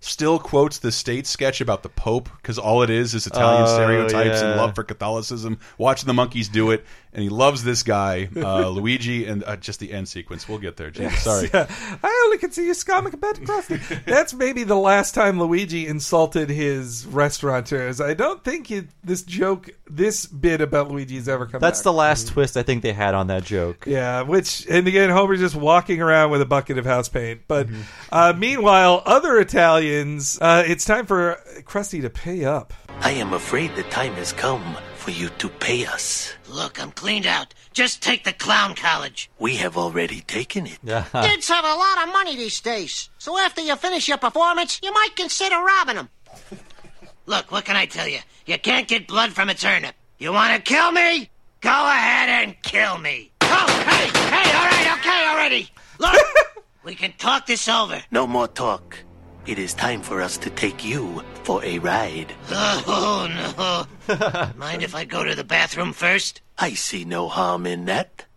still quotes the State sketch about the Pope because all it is is Italian Oh, stereotypes yeah. and love for Catholicism. Watching the monkeys do it, and he loves this guy, uh, Luigi, and uh, just the end sequence. We'll get there, James. Yes, Sorry. yeah. I only can see you comic about Krusty. That's maybe the last time Luigi insulted his restaurateurs. I don't think it, this joke, this bit about Luigi has ever come That's back. the last twist I think they had on that joke. Yeah, which, and again, Homer's just walking around with a bucket of house paint. But Mm-hmm. uh, meanwhile, other Italians, uh, it's time for Krusty to pay up. I am afraid the time has come for you to pay us. Look, I'm cleaned out. Just take the clown college. We have already taken it. Kids have a lot of money these days. So after you finish your performance, you might consider robbing them. Look, what can I tell you? You can't get blood from a turnip. You want to kill me? Go ahead and kill me. Oh, hey, hey, all right, okay already. Look, we can talk this over. No more talk. It is time for us to take you for a ride. Oh, no. Mind if I go to the bathroom first? I see no harm in that.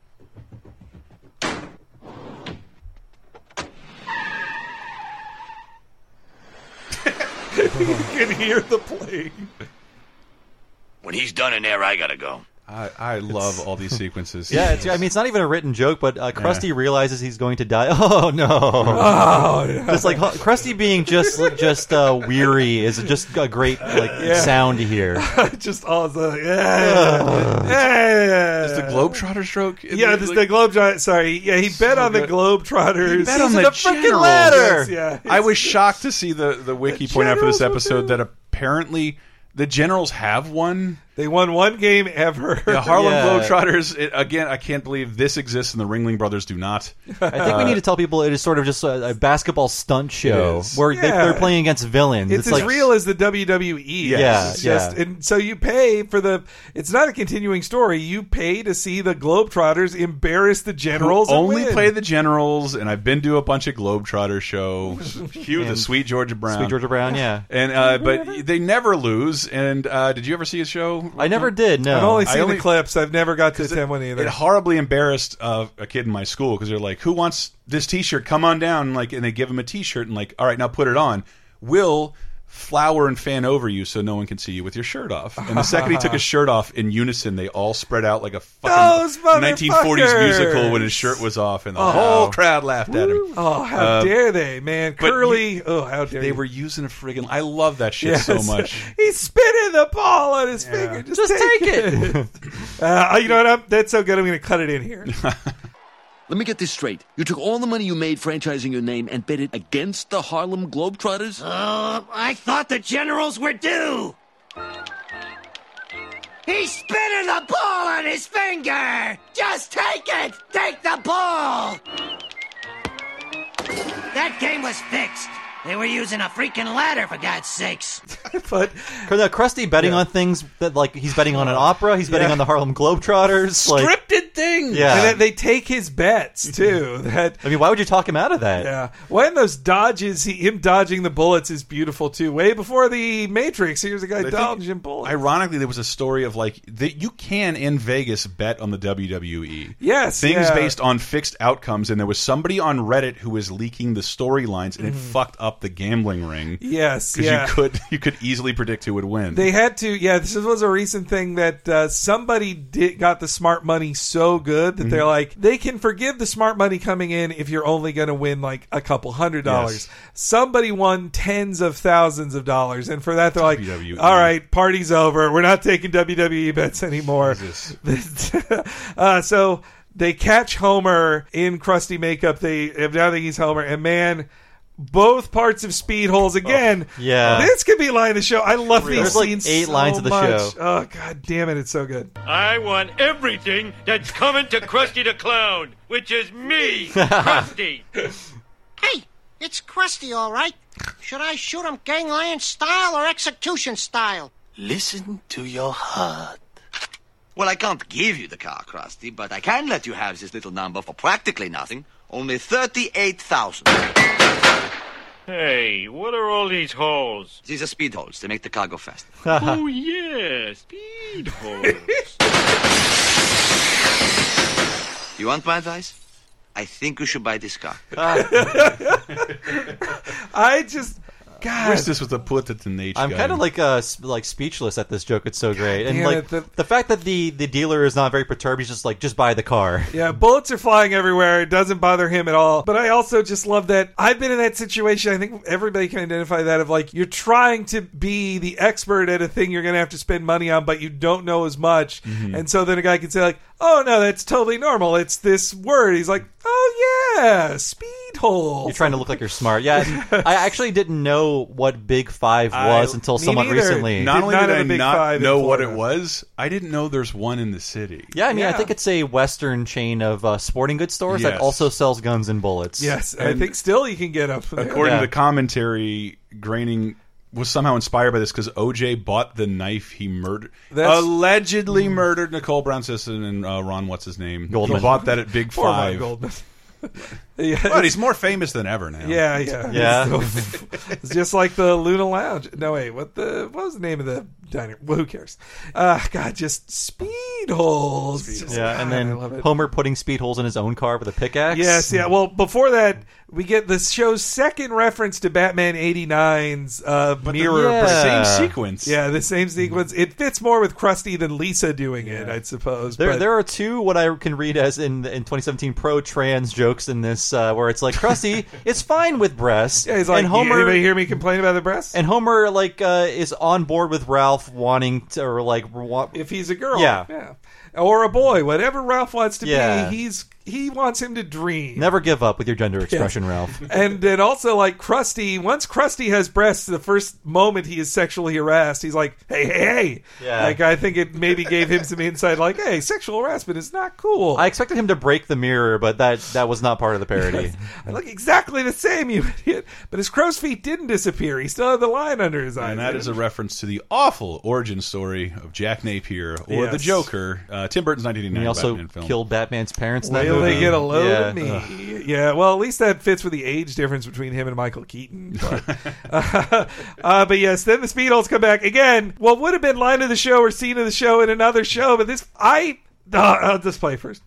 You can hear the plane. When he's done in there, I gotta go. I, I love all these sequences. Yeah, it's, I mean, it's not even a written joke, but uh, Krusty realizes he's going to die. Oh no! Oh, yeah. Just like Krusty being just just uh, weary is just a great like Yeah. sound to hear. Just all the yeah, yeah, yeah. Is the Globetrotter stroke? in Yeah, the- this like- the Globetrotter. Sorry, yeah, he bet So on the good. Globetrotters. He bet on He's the in a freaking generals. ladder. Yeah, I was shocked to see the, the wiki point out for this generals episode that apparently the Generals have one. They won one game ever. The Harlem Yeah. Globetrotters, it, again, I can't believe this exists and the Ringling Brothers do not. I think we need to tell people it is sort of just a, a basketball stunt show is. where they, Yeah. they're playing against villains. It's, It's, as like real as the W W E. Yes. Yeah, It's just, yeah. And so you pay for the. It's not a continuing story. You pay to see the Globetrotters embarrass the Generals. and Only win. play the Generals, and I've been to a bunch of Globetrotter shows. Cue the And Sweet Georgia Brown. Sweet Georgia Brown, yeah. And uh, but they never lose. And uh, did you ever see a show? I never did. No, I've only I seen only- the clips. I've never got to attend one either. It horribly embarrassed uh, a kid in my school because they're like, "Who wants this T-shirt? Come on down!" Like, and they give him a T-shirt and like, "All right, now put it on." Will flower and fan over you so no one can see you with your shirt off. And the second he took his shirt off, in unison, they all spread out like a Those fucking nineteen forties motherfuckers! musical when his shirt was off, and the Oh. whole crowd laughed at him. Oh, how Uh, dare they, man! but Curly. you- oh, how dare They you. were using a friggin' I love that shit Yes. so much. He's spinning the ball on his finger. Just, take, it. uh, you know what? I'm, that's so good. I'm going to cut it in here. Let me get this straight. You took all the money you made franchising your name and bet it against the Harlem Globetrotters? Oh, I thought the Generals were due. He's spinning the ball on his finger. Just take it. Take the ball. That game was fixed. They were using a freaking ladder, for God's sakes. but the Krusty betting Yeah. on things that like he's betting on an opera, he's betting Yeah. on the Harlem Globetrotters, like Scripted thing. yeah. And then they take his bets too. That I mean, why would you talk him out of that? yeah. When those dodges, he, him dodging the bullets is beautiful too. Way before the Matrix, here's a guy I think, dodging bullets. Ironically, there was a story of like that you can in Vegas bet on the W W E. Yes, things yeah. based on fixed outcomes, and there was somebody on Reddit who was leaking the storylines, and it fucked up the gambling ring. Yes, because yeah. you could you could easily predict who would win. They had to, yeah. This was a recent thing that uh, somebody did got the smart money so good that they're like they can forgive the smart money coming in if you're only going to win like a couple hundred dollars. Yes. Somebody won tens of thousands of dollars, and for that they're like, W W E. "All right, party's over. We're not taking W W E bets anymore." uh, so they catch Homer in Krusty makeup. They now think he's Homer, and man. Both parts of Speed holes again. yeah. This could be line of the show. I love these There's like scenes eight so lines of the much. show. Oh god damn it, it's so good. I want everything that's coming to Krusty the Clown, which is me, Krusty. Hey, it's Krusty, all right. Should I shoot him gangland style or execution style? Listen to your heart. Well, I can't give you the car, Krusty, but I can let you have this little number for practically nothing. Only thirty-eight thousand. Hey, what are all these holes? These are speed holes. They make the car go faster. Oh, yeah, speed holes. You want my advice? I think you should buy this car. I just God. I wish this was a put it in H. I'm guy. kind of like uh s- like speechless at this joke. It's so great, and damn like it, the- the fact that the the dealer is not very perturbed. He's just like, just buy the car. Yeah, bullets are flying everywhere. It doesn't bother him at all. But I also just love that I've been in that situation. I think everybody can identify that of like, you're trying to be the expert at a thing you're going to have to spend money on, but you don't know as much. Mm-hmm. And so then a guy can say like, oh no, that's totally normal. It's this word. He's like, oh yeah, speed hole. You're trying to look like you're smart. Yeah, I actually didn't know what Big Five was I- until me someone neither. recently. Not Did only not did have I a Big not Five in know what it Florida. was, I didn't know there's one in the city. Yeah, I mean, I Yeah. think it's a Western chain of uh, sporting goods stores Yes. that also sells guns and bullets. Yes, I And think still you can get up there. According Yeah. to the commentary, Groening was somehow inspired by this because O J bought the knife he murdered, That's- allegedly murdered Nicole Brown Sisson and uh, Ron, what's his name? Goldman. He bought that at Big Poor Ron Five. Goldman. Yeah, But he's more famous than ever now. Yeah, yeah, Yeah. So, it's just like the Luna Lounge. No, wait, what the what was the name of the diner? Well, who cares? Uh, God, just speed holes. Just- Yeah, and God, I love then it. Homer putting speed holes in his own car with a pickaxe. Yes, yeah. Well, before that, we get the show's second reference to Batman eighty-nine's uh, mirror. yeah. break. Same sequence. Yeah, the same sequence. It fits more with Krusty than Lisa doing it, I suppose. There, but- there are two what I can read as in in twenty seventeen pro trans jokes in this, uh, where it's like Krusty, it's fine with breasts. yeah, he's like, and Homer, anybody hear me complain about the breasts? and Homer like uh, is on board with Ralph wanting to, or like wa- If he's a girl, Yeah. yeah, or a boy, whatever Ralph wants to Yeah. be, he's he wants him to dream. never give up with your gender expression, Ralph. And then also like Krusty, once Krusty has breasts, the first moment he is sexually harassed, he's like, hey, hey, hey. Yeah. Like I think it maybe gave him some insight like, hey, sexual harassment is not cool. I expected him to break the mirror, but that that was not part of the parody. I look exactly the same, you idiot. But his crow's feet didn't disappear. He still had the line under his eye. And that is a reference to the awful origin story of Jack Napier or Yes. the Joker, uh, Tim Burton's nineteen And eighty-nine he also Batman film. killed Batman's parents in that Will movie. they get a load Yeah. of me? Yeah, well, at least that fits with the age difference between him and Michael Keaton. But, uh, uh, but yes, then the Speedholes come back again. What would have been line of the show or scene of the show in another show, but this I uh, I'll just play first.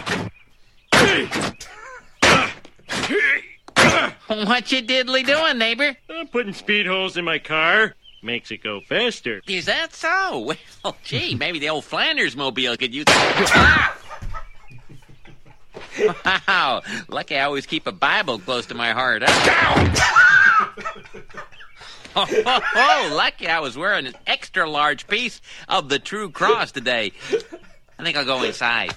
What you diddly doing, neighbor? I'm putting speed holes in my car. Makes it go faster. Is that so? Well, gee, maybe the old Flanders mobile could use Ah! Wow, lucky I always keep a Bible close to my heart. Huh? oh, oh, oh, lucky I was wearing an extra large piece of the True Cross today. I think I'll go inside.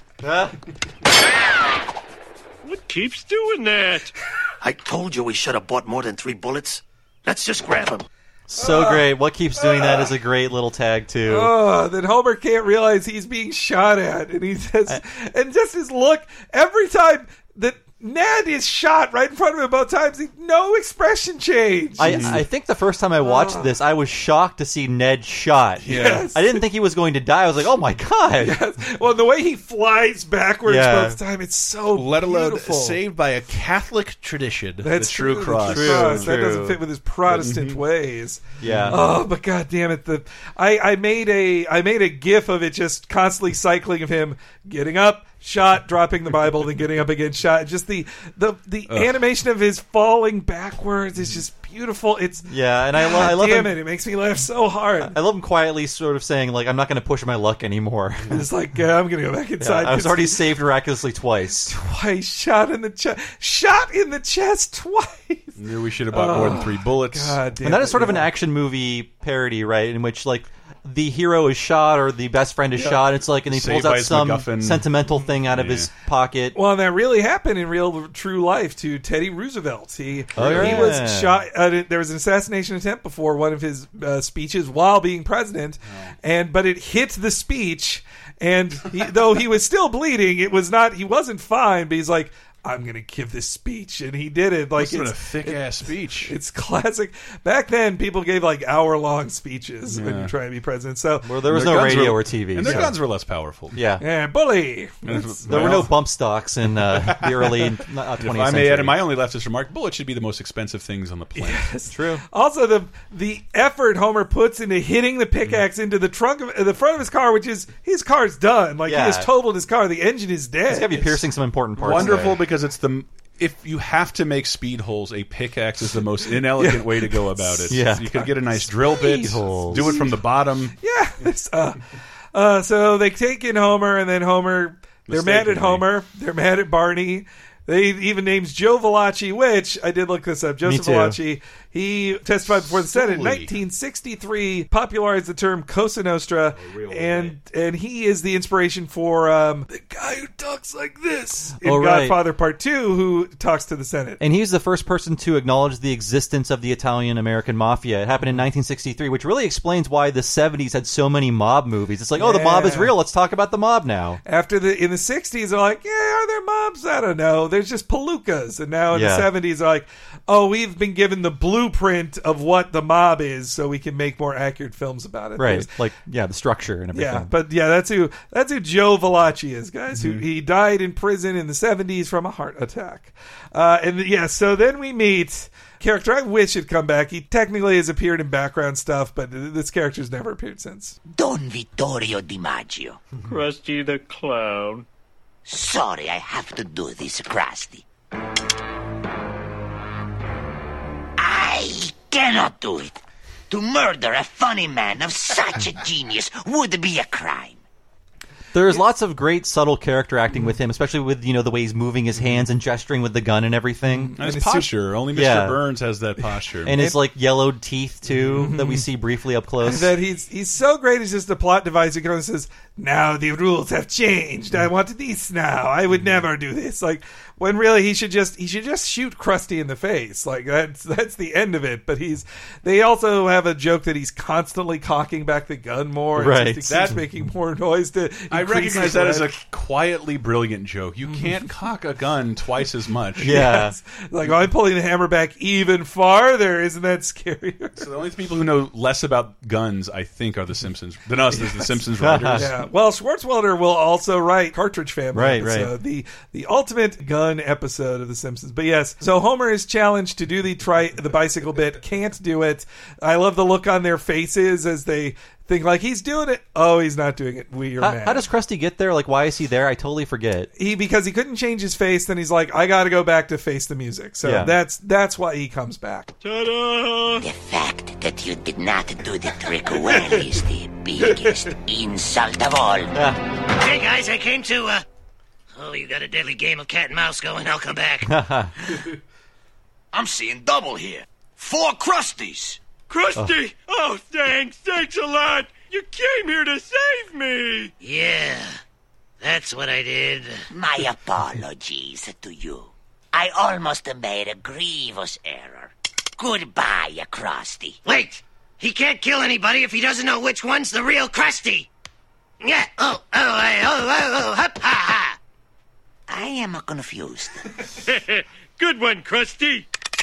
What keeps doing that? I told you we should have bought more than three bullets. Let's just grab them. So great. What keeps doing that is a great little tag too. Oh, then Homer can't realize he's being shot at, and he says, and just his look every time that Ned is shot right in front of him both times, he, no expression change. I, I think the first time I watched Oh. this, I was shocked to see Ned shot. Yes. I didn't think he was going to die. I was like, oh my god. Yes. Well, the way he flies backwards Yeah. both times, it's so Let alone beautiful. saved by a Catholic tradition. That's the True true, Cross. The true cross. That True. doesn't fit with his Protestant Mhm. ways. Yeah. Oh, but god damn it! The I, I made a I made a GIF of it just constantly cycling of him getting up, shot, dropping the Bible, then getting up again, shot. Just the the the Ugh. animation of his falling backwards is just beautiful. It's Yeah, and I, lo- God I love damn him. it! It makes me laugh so hard. I love him quietly sort of saying, like, I'm not going to push my luck anymore. It's like yeah, I'm gonna go back Yeah, inside. I was 'cause already saved miraculously twice. twice shot in the chest, shot in the chest twice. Knew we should have bought more than three bullets. God damn And that it, is sort of an yeah. action movie parody, right? In which, like, the hero is shot or the best friend is Yeah. shot. It's like, and he Saved pulls by out his some MacGuffin. sentimental thing out of Yeah. his pocket. Well, and that really happened in real, true life to Teddy Roosevelt. He Oh, he yeah. was shot. Uh, there was an assassination attempt before one of his uh, speeches while being president, and but it hit the speech, and he, though he was still bleeding, it was not. He wasn't fine, but he's like, I'm going to give this speech, and he did it. Like Must have been it's a thick ass speech. It's classic. Back then, people gave like hour long speeches when Yeah. you're trying to be president. So Where there was Their no guns radio were- or T V. And their Yeah. guns were less powerful. Yeah. yeah, bully. And That's- There were no Well, bump stocks in uh, the early uh, If twentieth I may century. add, my only leftist remark: bullets should be the most expensive things on the planet. Yes. True. Also, the the effort Homer puts into hitting the pickaxe into the trunk of the front of his car, which is his car's done. Like Yeah. he has totaled his car. The engine is dead. He's got to be piercing some important parts. Wonderful there. because it's the if you have to make speed holes, a pickaxe is the most inelegant way to go about it. Yeah. You could get a nice drill bit, holes. do it from the bottom. Yeah. It's, uh, uh, so they take in Homer, and then Homer, they're mad at Homer. They're mad at Barney. They even names Joe Valachi, which I did look this up. Joseph too. Valachi, he testified before the Senate in Solely. nineteen sixty-three, popularized the term Cosa Nostra, and and he is the inspiration for um, the guy who talks like this in Oh, right. Godfather Part Two, who talks to the Senate. And he's the first person to acknowledge the existence of the Italian-American mafia. It happened in nineteen sixty-three, which really explains why the seventies had so many mob movies. It's like, oh, the mob is Yeah. real. Let's talk about the mob now. After the in the sixties, they're like, yeah, are there mobs? I don't know. There's just palookas. And now in Yeah. the seventies, they're like, oh, we've been given the blueprint of what the mob is, so we can make more accurate films about it. Right. There's- Like, yeah, the structure and everything. Yeah, but yeah, that's who that's who Joe Valachi is, guys. Who he died in prison in the seventies from a heart attack. Uh, and yeah, so then we meet character I wish had come back. He technically has appeared in background stuff, but this character's never appeared since. Don Vittorio DiMaggio. Krusty the Clown. Sorry, I have to do this, Krusty. I cannot do it. To murder a funny man of such a genius would be a crime. There's lots of great subtle character acting with him, especially with, you know, the way he's moving his hands and gesturing with the gun and everything. And his posture. Only Mister Yeah. Burns has that posture. And his, like, yellowed teeth, too, that we see briefly up close. That he's he's so great. He's just a plot device. He goes and says, "Now the rules have changed. I want this now. I would never do this." Like, when really he should just he should just shoot Krusty in the face. Like, that's that's the end of it. But he's they also have a joke that he's constantly cocking back the gun more. And Right. just, he keeps That- making more noise to. I increase recognize his that as a lead. quietly brilliant joke. You can't cock a gun twice as much. Yes. Like, oh, I'm pulling the hammer back even farther. Isn't that scarier? So the only people who know less about guns, I think, are the Simpsons than us. As the Simpsons writers. Yeah. Well, Schwartzwelder will also write Cartridge Family Right, episode, right. the the ultimate gun episode of The Simpsons. But yes, so Homer is challenged to do the try the bicycle bit, can't do it. I love the look on their faces as they think like he's doing it. Oh, he's not doing it. We are How, mad. how does Krusty get there? Like, why is he there? I totally forget. he because he couldn't change his face? Then he's like, I got to go back to face the music. So Yeah. that's that's why he comes back. Ta-da! The fact that you did not do the trick well is the biggest insult of all. Hey guys, I came to, uh... Oh, you got a deadly game of cat and mouse going. I'll come back. I'm seeing double here. Four Krusties. Krusty! Oh, thanks. Thanks a lot. You came here to save me. Yeah, that's what I did. My apologies to you. I almost made a grievous error. Goodbye, Krusty. Wait! He can't kill anybody if he doesn't know which one's the real Krusty. Yeah. Oh, oh, I- oh, oh, oh, hup, ha, ha. I am confused. Good one, Krusty.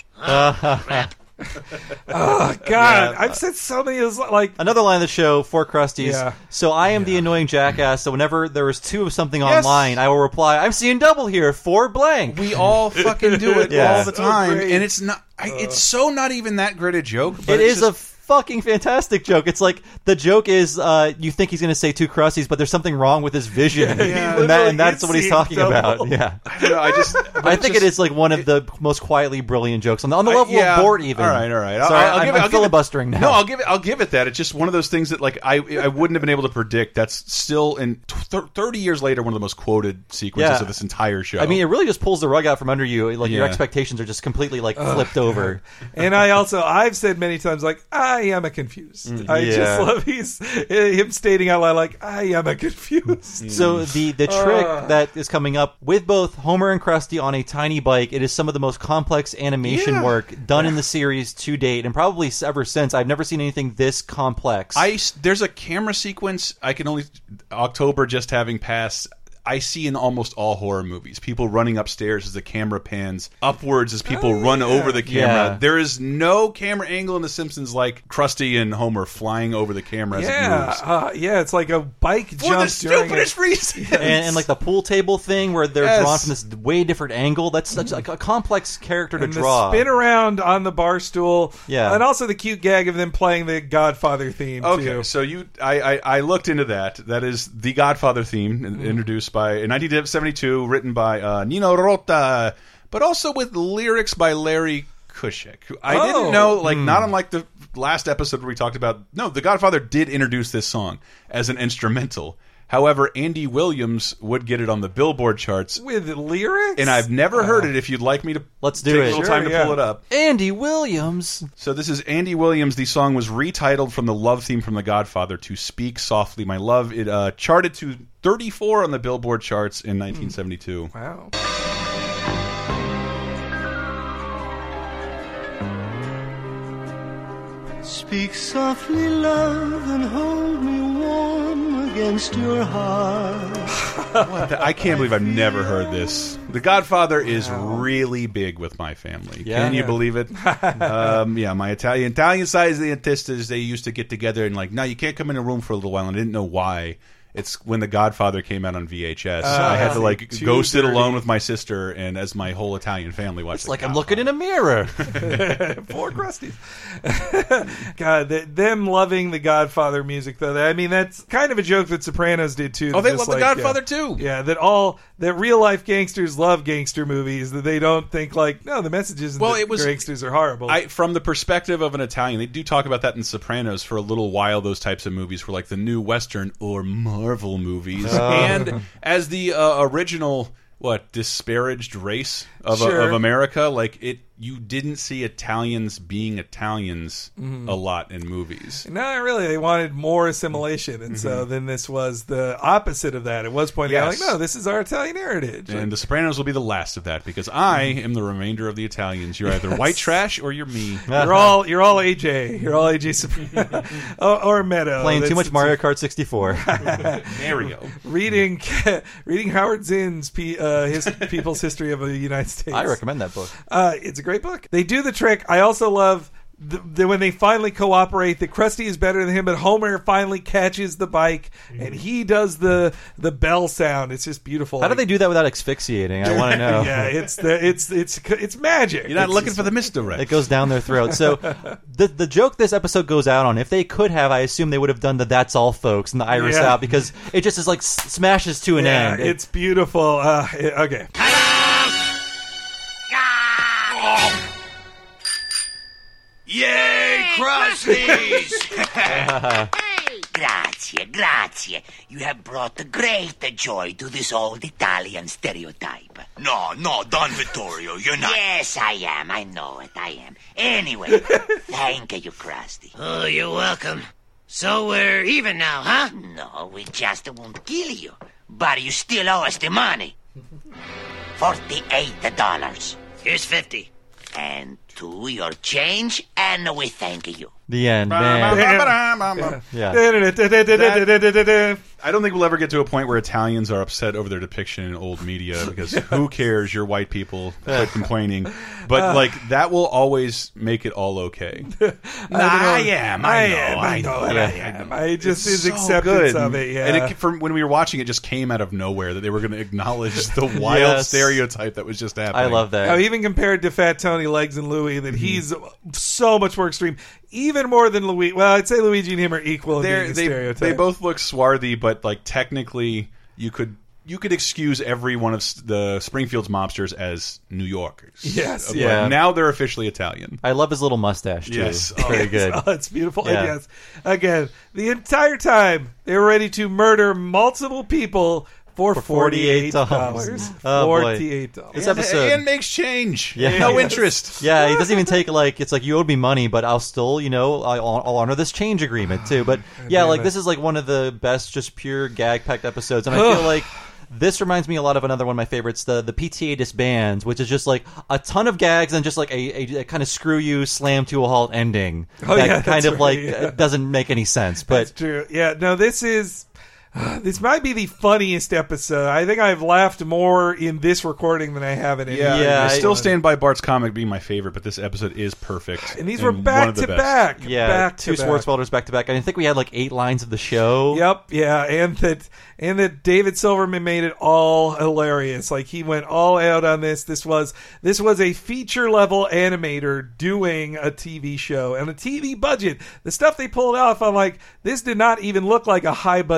Oh God, I've said so many of those, like Another line of the show for Krusty's. Yeah. So I am the annoying jackass. So whenever there is two of something Yes. online, I will reply, I'm seeing double here for blank. We all fucking do it Yeah. all the time, great. and it's not. I, it's so not even that great a joke. But It it's is just, a fucking fantastic joke. It's like the joke is uh, you think he's going to say two Krusties, but there's something wrong with his vision, Yeah. and, that, and that's Literally, what he's it's talking double. about. Yeah, I don't know. I just. but I it's think just- it is like one of the most quietly brilliant jokes on the on the I- level yeah. of Bort. Even All right, all right. Sorry, I'll, I'll I'm, give it. I'm I'll give it- filibustering now. No, I'll give it. I'll give it that. It's just one of those things that like I I wouldn't have been able to predict. That's still in th- thirty years later one of the most quoted sequences Yeah. of this entire show. I mean, it really just pulls the rug out from under you. Like your Yeah. expectations are just completely like flipped over. And I also, I've said many times, like, I am a confused. I yeah. just love he's him stating out loud, like, I am a confused. So the the trick Uh. that is coming up with both Homer and Krusty on a tiny bike, it is some of the most complex animation Yeah. work done in the series to date, and probably ever since. I've never seen anything this complex. I there's a camera sequence I can only October just having passed. I see in almost all horror movies people running upstairs as the camera pans upwards as people Oh, run yeah. over the camera. Yeah. There is no camera angle in The Simpsons like Krusty and Homer flying over the camera as it Yeah, moves. uh, yeah, it's like a bike For jump the during stupidest it. reason. and, and like the pool table thing where they're Yes. drawn from this way different angle. That's such like a complex character to And draw. the spin around on the bar stool. Yeah. And also the cute gag of them playing the Godfather theme, Okay, too. so you, I, I, I looked into that. That is the Godfather theme, Mm-hmm. introduced by in nineteen seventy-two, written by uh, Nino Rota, but also with lyrics by Larry Kushik. who I Oh. didn't know, like, Hmm. not unlike the last episode where we talked about, no, The Godfather did introduce this song as an instrumental. However, Andy Williams would get it on the Billboard charts. With lyrics? And I've never heard it. If you'd like me to Let's do take it. a little Sure, time to yeah. pull it up. Andy Williams. So this is Andy Williams. The song was retitled from the love theme from The Godfather to Speak Softly, My Love. It uh, charted to thirty-four on the Billboard charts in nineteen seventy-two. Wow. Speak softly, love, and hold me warm against your heart. What the- I can't believe I've never heard this. The Godfather is really big with my family. Yeah. Can you Yeah. believe it? um, yeah, my Italian Italian side of the Antistas, they used to get together and like, no, you can't come in a room for a little while. And I didn't know why. It's when The Godfather came out on V H S. Uh, I had to like too go sit dirty. alone with my sister and as my whole Italian family watched. It's like I'm looking in a mirror. Four Krusties. God, th them loving the Godfather music, though. I mean, that's kind of a joke that Sopranos did too. Oh, they Just love The like, Godfather, yeah, too. Yeah, that all that real life gangsters love gangster movies. That they don't think like, no, the messages. Well, that it was gangsters are horrible. I, from the perspective of an Italian, they do talk about that in Sopranos for a little while. Those types of movies were like the new Western or Marvel movies, Oh. and as the uh, original what disparaged race of, Sure. of America, like it, you didn't see Italians being Italians Mhm. a lot in movies. No, really, they wanted more assimilation, and so Mhm. then this was the opposite of that. It was pointing out Yes. like, no, this is our Italian heritage. And The Sopranos will be the last of that because I am the remainder of the Italians. You're either white trash or you're me. You're all you're all A J. You're all A J Soprano. or, or Meadow. Playing too That's- much Mario Kart sixty-four. There we go. Reading reading Howard Zinn's P, uh, his People's History of the United States. I recommend that book. Uh, it's a great book. They do the trick. I also love the, the, when they finally cooperate. That Krusty is better than him, but Homer finally catches the bike and he does the the bell sound. It's just beautiful. How do they do that without asphyxiating? I want to know. yeah, it's the it's it's it's magic. You're not It's looking just- for the misdirect. It goes down their throat. So the the joke this episode goes out on, if they could have, I assume they would have done the "That's all, folks" and the iris Yeah. out because it just is like s- smashes to an Yeah, end. it's beautiful. Uh, it- okay. Yay, Krusties! Grazie, grazie. You have brought great joy to this old Italian stereotype. No, no, Don Vittorio, you're not. Yes, I am. I know it. I am. Anyway, thank you, Krusty. Oh, you're welcome. So we're even now, huh? No, we just won't kill you. But you still owe us the money. Forty-eight dollars. Here's fifty. And to your change, and we thank you. The end, man. That- I don't think we'll ever get to a point where Italians are upset over their depiction in old media because who cares? You're white people. Quit complaining. But Uh. like that will always make it all okay. I, don't know. I am. I know. am. I know. and Yeah. I am. I just It's his so acceptance good. of it. Yeah. And it, from when we were watching it, just came out of nowhere that they were going to acknowledge the wild Yes. stereotype that was just happening. I love that. Now, even compared to Fat Tony, Legs, and Louie, that he's so much more extreme, even more than Luigi. Well, I'd say Luigi and him are equal in They're- being a they stereotype. they both look swarthy, but like technically, you could you could excuse every one of s- the Springfield's mobsters as New Yorkers. Yes, But yeah. Now they're officially Italian. I love his little mustache too. Yes. It's very Yes. good. Oh, it's beautiful. Yeah. And yes, again, the entire time they were ready to murder multiple people for, For forty-eight forty-eight dollars. dollars. Oh, boy. forty-eight dollars. This episode. and makes change. Yeah. No Yes. interest. Yeah, he doesn't even take like it's like you owed me money, but I'll still, you know, I'll, I'll honor this change agreement too. But yeah, damn like it. this is like one of the best, just pure gag packed episodes, and I feel like this reminds me a lot of another one of my favorites, the the P T A disbands, which is just like a ton of gags and just like a, a, a kind of screw you, slam to a halt ending. Oh, that yeah, kind that's of right, like yeah. doesn't make any sense, but That's true. Yeah, no, this is. This might be the funniest episode. I think I've laughed more in this recording than I have in any Yeah, Yeah, I I- still stand by Bart's comic being my favorite, but this episode is perfect. And these were one back of the to best. back. yeah, back two to back. Schwartzwelders back to back. And I think we had like eight lines of the show. Yep, yeah, and that and that David Silverman made it all hilarious. Like he went all out on this. This was this was a feature level animator doing a T V show and a T V budget. The stuff they pulled off, I'm like, this did not even look like a high budget episode.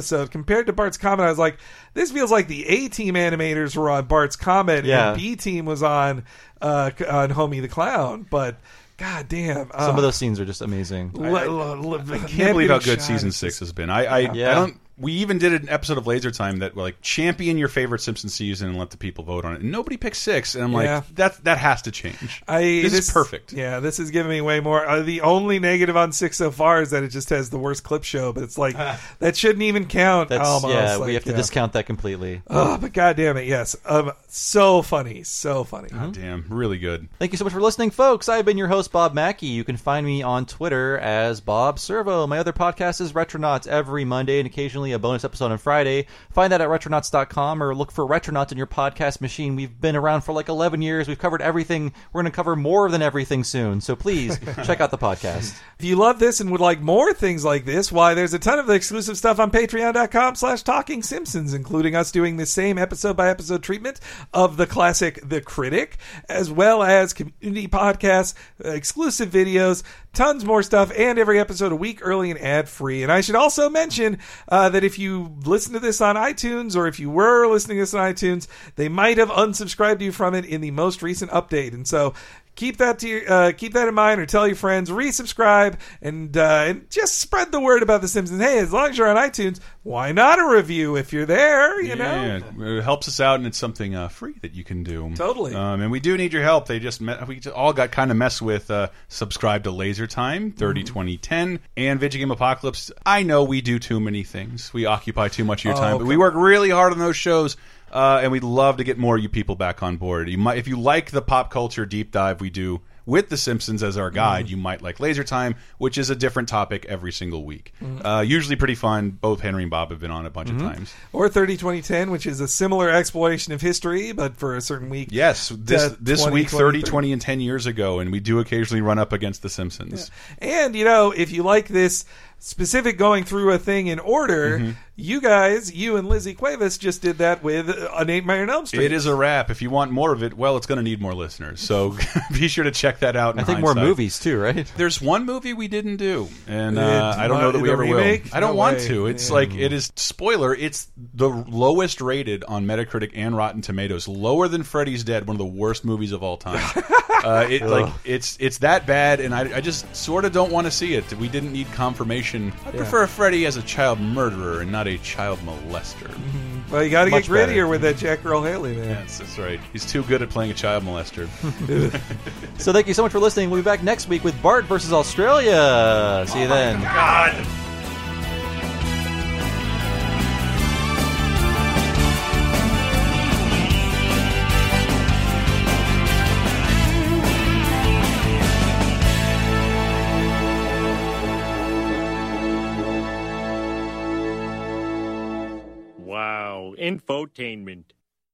episode compared to Bart's Comet. I was like, this feels like the A-Team animators were on Bart's Comet Yeah. and B-Team was on uh, on Homie the Clown. But god damn, uh, Some of those scenes are just amazing. l- l- l- I can't believe how good shot. season six has been. I, I, Yeah. I don't. We even did an episode of Laser Time that like champion your favorite Simpsons season and let the people vote on it. And nobody picked six, and I'm like, Yeah. that that has to change. I, this, is perfect. Yeah, this is giving me way more. Uh, the only negative on six so far is that it just has the worst clip show, but it's like that shouldn't even count. That's almost. yeah. Like, we have to yeah. discount that completely. Oh, but god damn it, yes, um, so funny, so funny. God damn, really good. Thank you so much for listening, folks. I've been your host, Bob Mackey. You can find me on Twitter as Bob Servo. My other podcast is Retronauts every Monday and occasionally a bonus episode on Friday. Find that at retronauts dot com or look for Retronauts in your podcast machine. We've been around for like eleven years. We've covered everything. We're going to cover more than everything soon. So please check out the podcast. If you love this and would like more things like this, why, there's a ton of exclusive stuff on patreon dot com slash talking simpsons, including us doing the same episode-by-episode treatment of the classic The Critic, as well as community podcasts, uh, exclusive videos, tons more stuff, and every episode a week early and ad-free. And I should also mention uh, that if you listen to this on iTunes, or if you were listening to this on iTunes, they might have unsubscribed you from it in the most recent update. And so keep that to your, uh, keep that in mind, or tell your friends, resubscribe, and uh, and just spread the word about The Simpsons. Hey, as long as you're on iTunes, why not a review if you're there? You know, Yeah, it helps us out, and it's something uh, free that you can do. Totally. Um, and we do need your help. They just me we just all got kind of messed with. Uh, subscribe to Laser Time, thirty twenty ten, and Video Game Apocalypse. I know we do too many things. We occupy too much of your Oh, time, but we come work really hard on those shows. Uh, and we'd love to get more of you people back on board. You might, if you like the pop culture deep dive we do with The Simpsons as our guide, Mm. you might like Laser Time, which is a different topic every single week. Mm. Uh, usually pretty fun. Both Henry and Bob have been on a bunch Mhm. of times. Or thirty twenty ten, which is a similar exploration of history, but for a certain week. Yes, this Uh, this twenty, week thirty, twenty, twenty, and ten years ago, and we do occasionally run up against The Simpsons. And, you know, if you like this specific going through a thing in order, Mhm. you guys, you and Lizzie Cuevas just did that with An Eight Man Elm Street. It is a wrap. If you want more of it, well, it's going to need more listeners. So be sure to check that out. In I think more hindsight. movies too, right? There's one movie we didn't do, and Uh, uh, I don't know that we the ever remake? will. I don't No want way. to. It's Yeah. like it is. Spoiler: it's the lowest rated on Metacritic and Rotten Tomatoes, lower than Freddy's Dead, one of the worst movies of all time. uh, it like it's it's that bad, and I, I just sort of don't want to see it. We didn't need confirmation. I Yeah. prefer Freddy as a child murderer and not a child molester. Well, you got to get Much better. grittier with that Jack Earl Haley, man. Yes, that's right. He's too good at playing a child molester. So thank you so much for listening. We'll be back next week with Bart versus Australia. See you then. God. Wow, infotainment.